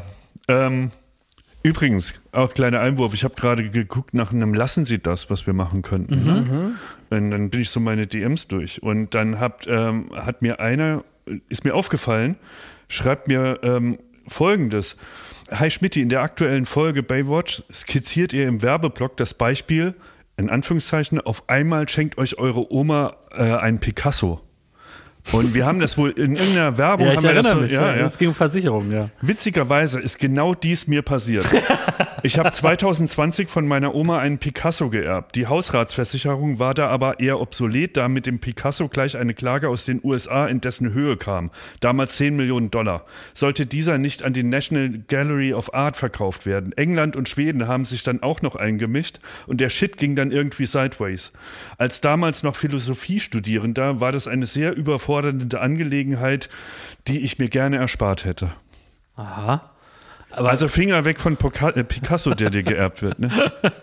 Übrigens, auch kleiner Einwurf, ich habe gerade geguckt nach einem Lassen Sie das, was wir machen könnten. Und dann bin ich so meine DMs durch. Und dann hat mir einer, ist mir aufgefallen, schreibt mir Folgendes. Hi Schmidti, in der aktuellen Folge Baywatch skizziert ihr im Werbeblock das Beispiel, in Anführungszeichen, auf einmal schenkt euch eure Oma ein Picasso. Und wir haben das wohl in irgendeiner Werbung. Ja, ich haben wir erinnere das mich. Es ging um Versicherung, ja. Witzigerweise ist genau dies mir passiert. Ich habe 2020 von meiner Oma einen Picasso geerbt. Die Hausratsversicherung war da aber eher obsolet, da mit dem Picasso gleich eine Klage aus den USA in dessen Höhe kam. Damals $10 Millionen. Sollte dieser nicht an die National Gallery of Art verkauft werden. England und Schweden haben sich dann auch noch eingemischt und der Shit ging dann irgendwie sideways. Als damals noch Philosophiestudierender war das eine sehr überfordernde Angelegenheit, die ich mir gerne erspart hätte. Aha. Aber Also Finger weg von Picasso, der dir geerbt wird. Ne?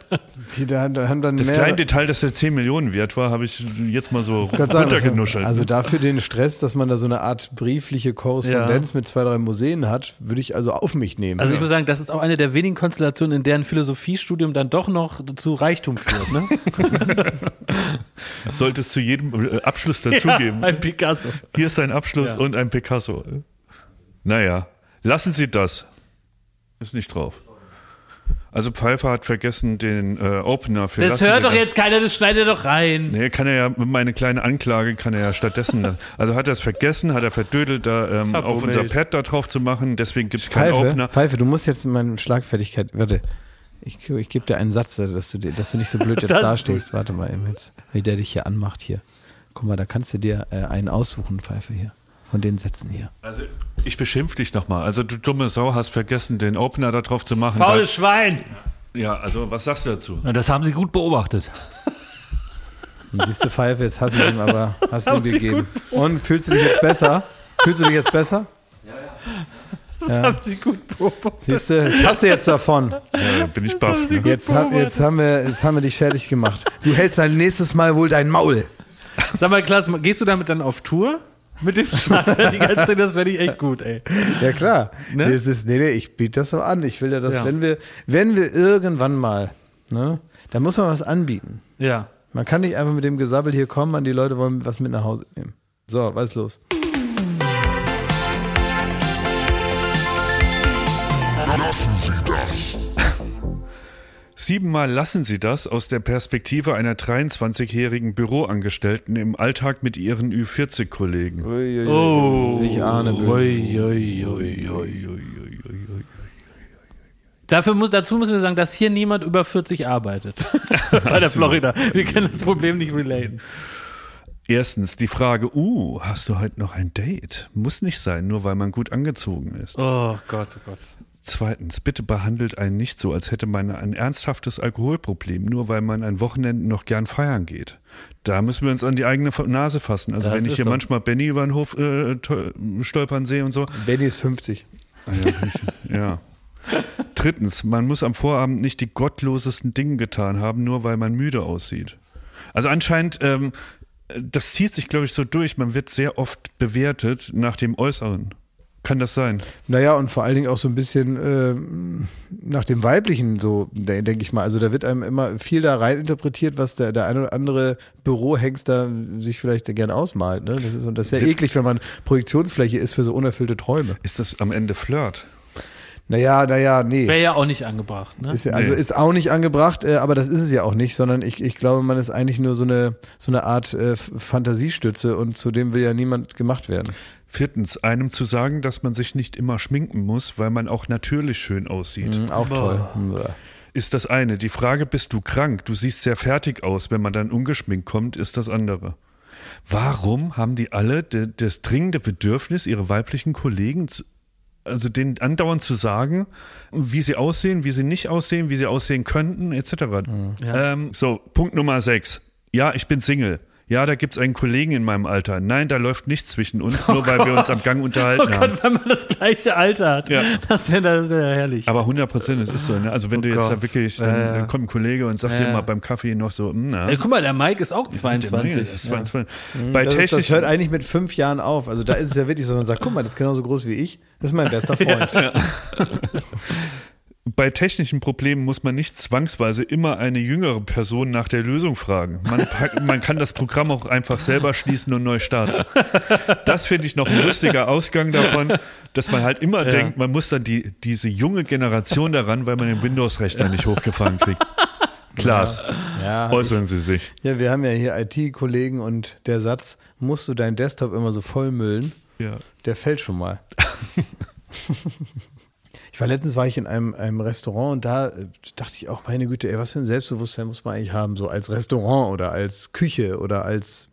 Das kleine Detail, dass der 10 Millionen wert war, habe ich jetzt mal so runtergenuschelt. Also dafür den Stress, dass man da so eine Art briefliche Korrespondenz mit 2, 3 Museen hat, würde ich also auf mich nehmen. Also ich muss sagen, das ist auch eine der wenigen Konstellationen, in der ein Philosophiestudium dann doch noch zu Reichtum führt. Ne? Solltest zu jedem Abschluss dazugeben. Ja, ein Picasso. Hier ist ein Abschluss und ein Picasso. Naja, lassen Sie das. Ist nicht drauf. Also Pfeiffer hat vergessen den Opener für Das hört doch jetzt keiner, das schneidet doch rein. Nee, kann er ja, meine kleine Anklage kann er ja stattdessen, also hat er es vergessen, hat er verdödelt, da auf unser Pad da drauf zu machen, deswegen gibt es keinen Opener. Pfeife, du musst jetzt in meine Schlagfertigkeit, warte, ich gebe dir einen Satz, dass du nicht so blöd jetzt dastehst. Warte mal eben jetzt, wie der dich hier anmacht hier. Guck mal, da kannst du dir einen aussuchen, Pfeife hier. Von den Sätzen hier. Also ich beschimpfe dich nochmal. Also du dumme Sau hast vergessen, den Opener da drauf zu machen. Faules Schwein! Ja, also was sagst du dazu? Na, das haben Sie gut beobachtet. Siehst du, Pfeife, jetzt hast du ihm aber gegeben. Und fühlst du dich jetzt besser? Das haben Sie gut beobachtet. Siehst du, das hast du jetzt davon. Ja, bin ich baff. Ne? Jetzt haben wir dich fertig gemacht. Du hältst dann nächstes Mal wohl dein Maul. Sag mal, Klaas, gehst du damit dann auf Tour? Mit dem Schneider die ganze Zeit, das wäre ich echt gut, ey. Ja klar. Ne? Nee, ich biete das so an. Ich will ja, dass wenn wir irgendwann mal, ne, da muss man was anbieten. Ja. Man kann nicht einfach mit dem Gesabbel hier kommen, die Leute wollen was mit nach Hause nehmen. So, was ist los? Lassen Sie das. 7-mal lassen Sie das aus der Perspektive einer 23-jährigen Büroangestellten im Alltag mit ihren Ü40-Kollegen. Ich ahne Dazu müssen wir sagen, dass hier niemand über 40 arbeitet. Bei der Florida. Wir können das Problem nicht relaten. Erstens die Frage, hast du heute noch ein Date? Muss nicht sein, nur weil man gut angezogen ist. Oh Gott, oh Gott. Zweitens, bitte behandelt einen nicht so, als hätte man ein ernsthaftes Alkoholproblem, nur weil man an Wochenenden noch gern feiern geht. Da müssen wir uns an die eigene Nase fassen. Also Das wenn ich ist hier so. manchmal Benny über den Hof stolpern sehe und so. Benny ist 50. Ja. Drittens, man muss am Vorabend nicht die gottlosesten Dinge getan haben, nur weil man müde aussieht. Also anscheinend, das zieht sich, glaube ich, so durch. Man wird sehr oft bewertet nach dem Äußeren. Kann das sein? Naja, und vor allen Dingen auch so ein bisschen nach dem Weiblichen, so denke ich mal. Also da wird einem immer viel da rein interpretiert, was der ein oder andere Bürohengster sich vielleicht gerne ausmalt. Ne? Das ist ja eklig, wenn man Projektionsfläche ist für so unerfüllte Träume. Ist das am Ende Flirt? Naja, nee. Wäre ja auch nicht angebracht, ne? Ist auch nicht angebracht, aber das ist es ja auch nicht, sondern ich glaube, man ist eigentlich nur so eine Art Fantasiestütze und zu dem will ja niemand gemacht werden. 4. einem zu sagen, dass man sich nicht immer schminken muss, weil man auch natürlich schön aussieht. Auch toll. Ist das eine. Die Frage, bist du krank? Du siehst sehr fertig aus. Wenn man dann ungeschminkt kommt, ist das andere. Warum haben die alle das dringende Bedürfnis, ihre weiblichen Kollegen also denen andauernd zu sagen, wie sie aussehen, wie sie nicht aussehen, wie sie aussehen könnten, etc. Ja. So, Punkt Nummer 6. Ja, ich bin Single. Ja, da gibt's einen Kollegen in meinem Alter. Nein, da läuft nichts zwischen uns, nur weil wir uns am Gang unterhalten haben. Oh Gott, wenn man das gleiche Alter hat. Ja. Das wäre herrlich. Aber 100%, es ist so, ne? Also wenn du jetzt da wirklich, dann kommt ein Kollege und sagt dir mal beim Kaffee noch so, na. Guck mal, der Mike ist auch 22. Der ist 22. Das hört eigentlich mit 5 Jahren auf. Also da ist es ja wirklich so, man sagt, guck mal, das ist genauso groß wie ich. Das ist mein bester Freund. Bei technischen Problemen muss man nicht zwangsweise immer eine jüngere Person nach der Lösung fragen. Man kann das Programm auch einfach selber schließen und neu starten. Das finde ich noch ein lustiger Ausgang davon, dass man halt immer denkt, man muss dann diese junge Generation daran, weil man den Windows-Rechner nicht hochgefahren kriegt. Klaas, äußern Sie sich. Ja, wir haben ja hier IT-Kollegen und der Satz, musst du deinen Desktop immer so vollmüllen, der fällt schon mal. Letztens war ich in einem Restaurant und da dachte ich auch, meine Güte, ey, was für ein Selbstbewusstsein muss man eigentlich haben, so als Restaurant oder als Küche oder als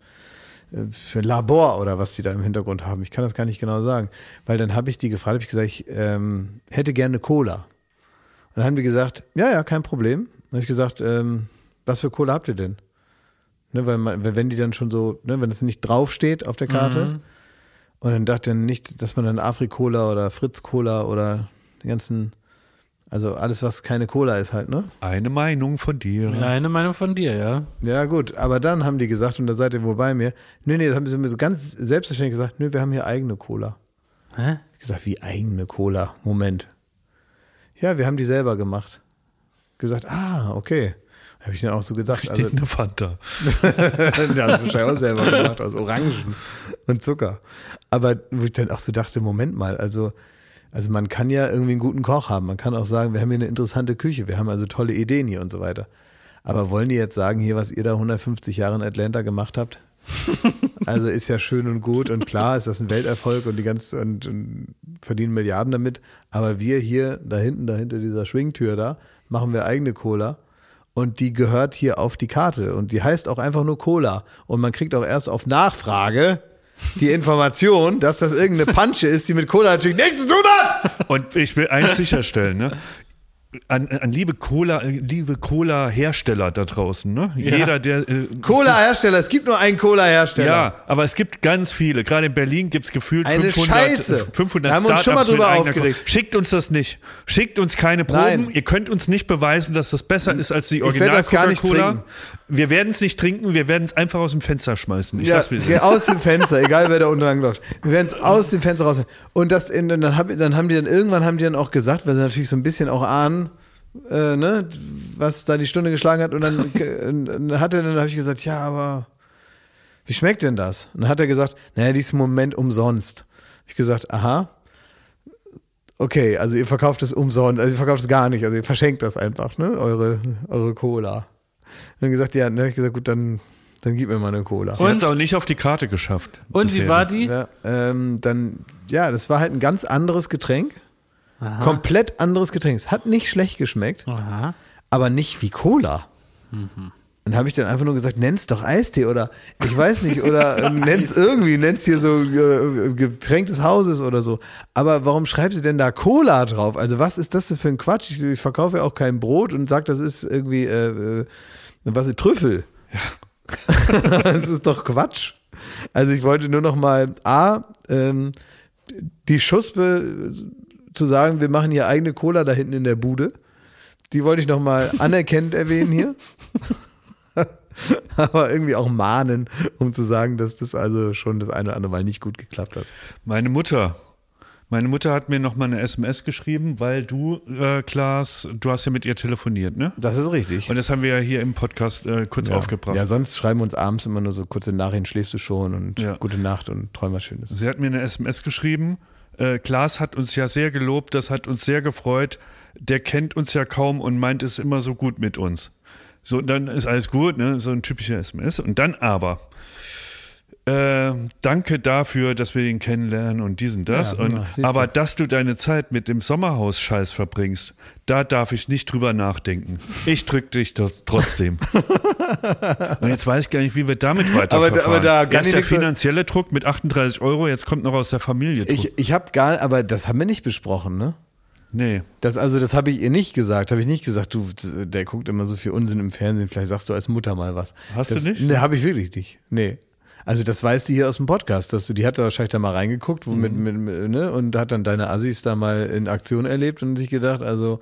für Labor oder was die da im Hintergrund haben. Ich kann das gar nicht genau sagen, weil dann habe ich die gefragt, habe ich gesagt, ich hätte gerne Cola. Und dann haben die gesagt, ja, kein Problem. Dann habe ich gesagt, was für Cola habt ihr denn? Ne, weil wenn die dann schon so, ne, wenn das nicht draufsteht auf der Karte und dann dachte ich nicht, dass man dann Afri-Cola oder Fritz-Cola oder die ganzen, also alles, was keine Cola ist halt, ne? Eine Meinung von dir. Eine Meinung von dir, ja. Ja gut, aber dann haben die gesagt, und da seid ihr wohl bei mir, nee, das haben sie mir so ganz selbstverständlich gesagt, wir haben hier eigene Cola. Hä? Ich gesagt, wie eigene Cola? Moment. Ja, wir haben die selber gemacht. Gesagt, okay. Habe ich dann auch so gesagt. Also eine Fanta. Der hat es wahrscheinlich auch selber gemacht, aus Orangen und Zucker. Aber wo ich dann auch so dachte, Moment mal, also man kann ja irgendwie einen guten Koch haben. Man kann auch sagen, wir haben hier eine interessante Küche, wir haben also tolle Ideen hier und so weiter. Aber wollen die jetzt sagen, hier, was ihr da 150 Jahre in Atlanta gemacht habt? Also ist ja schön und gut und klar ist das ein Welterfolg und und verdienen Milliarden damit. Aber wir hier dahinter dieser Schwingtür da, machen wir eigene Cola. Und die gehört hier auf die Karte. Und die heißt auch einfach nur Cola. Und man kriegt auch erst auf Nachfrage die Information, dass das irgendeine Pansche ist, die mit Cola natürlich nichts zu tun hat. Und ich will eins sicherstellen, ne? An liebe Cola-Hersteller da draußen, ne? Ja. Jeder, der Cola-Hersteller, es gibt nur einen Cola-Hersteller. Ja, aber es gibt ganz viele. Gerade in Berlin gibt es gefühlt eine 500 Startups. Haben uns schon mal drüber aufgeregt. Schickt uns das nicht. Schickt uns keine Proben. Nein. Ihr könnt uns nicht beweisen, dass das besser ist als die Original-Coca-Cola. Wir werden es nicht trinken, wir werden es einfach aus dem Fenster schmeißen. Geh aus dem Fenster, egal wer da unten lang läuft. Wir werden es aus dem Fenster raus. Und dann haben die irgendwann auch gesagt, weil sie natürlich so ein bisschen auch ahnen, was da die Stunde geschlagen hat. Und dann habe ich gesagt, ja, aber wie schmeckt denn das? Und dann hat er gesagt, naja, diesen Moment umsonst. Hab ich gesagt, aha. Okay, also ihr verkauft es umsonst, also ihr verkauft es gar nicht, also ihr verschenkt das einfach, ne, eure Cola. Und dann gesagt, ja, dann habe ich gesagt, gut, dann gib mir mal eine Cola. Sie hat es auch nicht auf die Karte geschafft. Und bisher. wie war die? Ja, das war halt ein ganz anderes Getränk. Aha. Komplett anderes Getränk. Es hat nicht schlecht geschmeckt, aber nicht wie Cola. Mhm. Dann habe ich dann einfach nur gesagt, nenn's doch Eistee oder ich weiß nicht, oder nenn's hier so Getränk des Hauses oder so. Aber warum schreibst du denn da Cola drauf? Also was ist das denn für ein Quatsch? Ich verkaufe ja auch kein Brot und sag, das ist irgendwie Trüffel. Ja. Das ist doch Quatsch. Also ich wollte nur noch mal die Schuspe zu sagen, wir machen hier eigene Cola da hinten in der Bude. Die wollte ich noch mal anerkennend erwähnen hier. Aber irgendwie auch mahnen, um zu sagen, dass das also schon das eine oder andere Mal nicht gut geklappt hat. Meine Mutter hat mir noch mal eine SMS geschrieben, weil du, Klaas, du hast ja mit ihr telefoniert, ne? Das ist richtig. Und das haben wir ja hier im Podcast kurz aufgebracht. Ja, sonst schreiben wir uns abends immer nur so kurze Nachrichten, schläfst du schon und gute Nacht und träum was Schönes. Sie hat mir eine SMS geschrieben, Klaas hat uns ja sehr gelobt, das hat uns sehr gefreut. Der kennt uns ja kaum und meint es immer so gut mit uns. So, dann ist alles gut, ne? So ein typischer SMS. Und dann aber, danke dafür, dass wir ihn kennenlernen und dies und das. Ja, aber dass du deine Zeit mit dem Sommerhaus-Scheiß verbringst, da darf ich nicht drüber nachdenken. Ich drück dich trotzdem. Und jetzt weiß ich gar nicht, wie wir damit weiterverfahren. Aber da kann erst ich der nichts- finanzielle Druck mit 38 €, jetzt kommt noch aus der Familie Druck. Ich habe aber das haben wir nicht besprochen, ne? Nee. Das habe ich ihr nicht gesagt. Habe ich nicht gesagt, der guckt immer so viel Unsinn im Fernsehen, vielleicht sagst du als Mutter mal was. Hast du nicht? Nee, habe ich wirklich nicht. Nee. Also das weißt du hier aus dem Podcast, die hat da wahrscheinlich da mal reingeguckt ne, und hat dann deine Assis da mal in Aktion erlebt und sich gedacht, also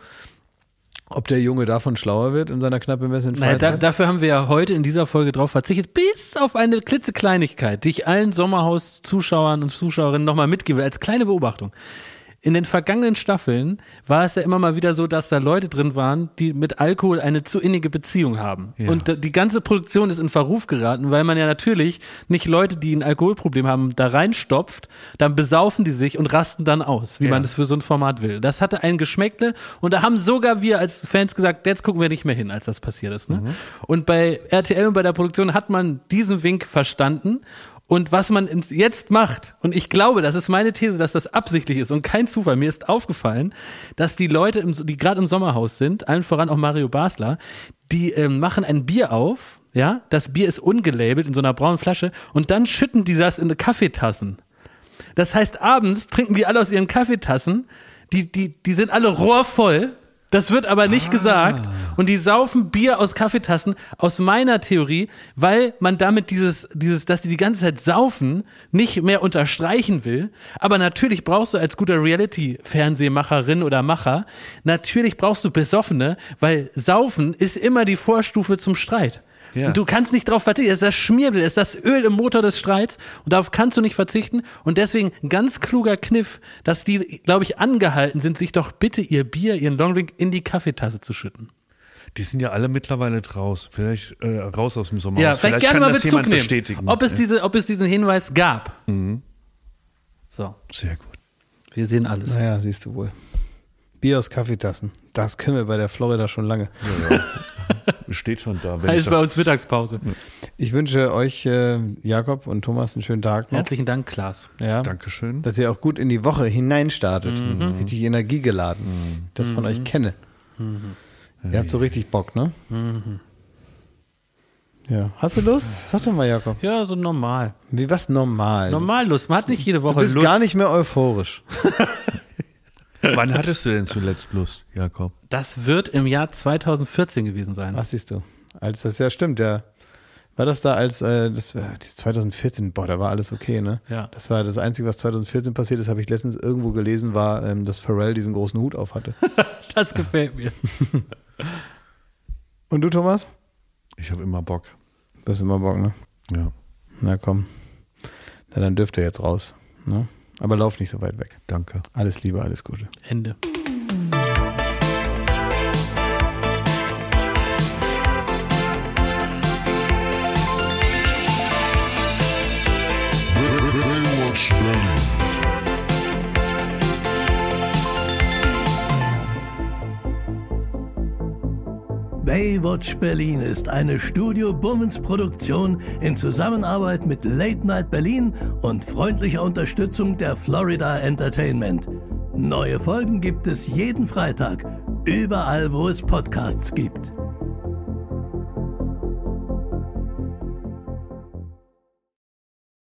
ob der Junge davon schlauer wird in seiner knappen Messe in Freizeit. Dafür haben wir ja heute in dieser Folge drauf verzichtet, bis auf eine klitzekleinigkeit, die ich allen Sommerhaus-Zuschauern und Zuschauerinnen nochmal mitgebe, als kleine Beobachtung. In den vergangenen Staffeln war es ja immer mal wieder so, dass da Leute drin waren, die mit Alkohol eine zu innige Beziehung haben. Ja. Und die ganze Produktion ist in Verruf geraten, weil man ja natürlich nicht Leute, die ein Alkoholproblem haben, da reinstopft, dann besaufen die sich und rasten dann aus, wie man das für so ein Format will. Das hatte ein Geschmäckle und da haben sogar wir als Fans gesagt, jetzt gucken wir nicht mehr hin, als das passiert ist. Ne? Und bei RTL und bei der Produktion hat man diesen Wink verstanden. Und was man jetzt macht, und ich glaube, das ist meine These, dass das absichtlich ist und kein Zufall, mir ist aufgefallen, dass die Leute, die gerade im Sommerhaus sind, allen voran auch Mario Basler, die machen ein Bier auf, ja, das Bier ist ungelabelt in so einer braunen Flasche und dann schütten die das in Kaffeetassen. Das heißt, abends trinken die alle aus ihren Kaffeetassen, die sind alle rohrvoll. Das wird aber nicht gesagt. Und die saufen Bier aus Kaffeetassen, aus meiner Theorie, weil man damit dieses, dass die ganze Zeit saufen, nicht mehr unterstreichen will. Aber natürlich brauchst du als guter Reality-Fernsehmacherin oder Macher, natürlich brauchst du Besoffene, weil Saufen ist immer die Vorstufe zum Streit. Ja. Und du kannst nicht drauf verzichten. Es ist das Schmierbild, es ist das Öl im Motor des Streits und darauf kannst du nicht verzichten. Und deswegen ein ganz kluger Kniff, dass die, glaube ich, angehalten sind, sich doch bitte ihr Bier, ihren Longdrink in die Kaffeetasse zu schütten. Die sind ja alle mittlerweile raus. Vielleicht raus aus dem Sommerhaus. Ja, vielleicht gerne kann mal das Bezug jemand nehmen, bestätigen. ob es diesen Hinweis gab. So, Sehr gut. wir sehen alles. Naja, siehst du wohl. Bier aus Kaffeetassen. Das können wir bei der Florida schon lange. Steht schon da. Da ist bei uns Mittagspause. Ich wünsche euch, Jakob und Thomas, einen schönen Tag noch. Herzlichen Dank, Klaas. Ja. Dankeschön. Dass ihr auch gut in die Woche hineinstartet. Richtig energiegeladen. Das von euch kenne. Ihr habt so richtig Bock, ne? Ja. Hast du Lust? Sag doch mal, Jakob. Ja, so normal. Wie was normal? Normal Lust. Man hat nicht jede Woche Du bist Lust. gar nicht mehr euphorisch. Wann hattest du denn zuletzt Lust, Jakob? Das wird im Jahr 2014 gewesen sein. Was siehst du? Als das ja stimmt, ja. War das da als, das 2014, boah, da war alles okay, ne? Ja. Das war das Einzige, was 2014 passiert ist, habe ich letztens irgendwo gelesen, war, dass Pharrell diesen großen Hut auf hatte. Das gefällt mir. Und du, Thomas? Ich habe immer Bock. Du hast immer Bock, ne? Ja. Na komm. Na, dann dürft ihr jetzt raus, ne? Aber lauf nicht so weit weg. Danke. Alles Liebe, alles Gute. Ende. Baywatch Berlin. Baywatch Berlin ist eine Studio Bummens Produktion in Zusammenarbeit mit Late Night Berlin und freundlicher Unterstützung der Florida Entertainment. Neue Folgen gibt es jeden Freitag, überall wo es Podcasts gibt.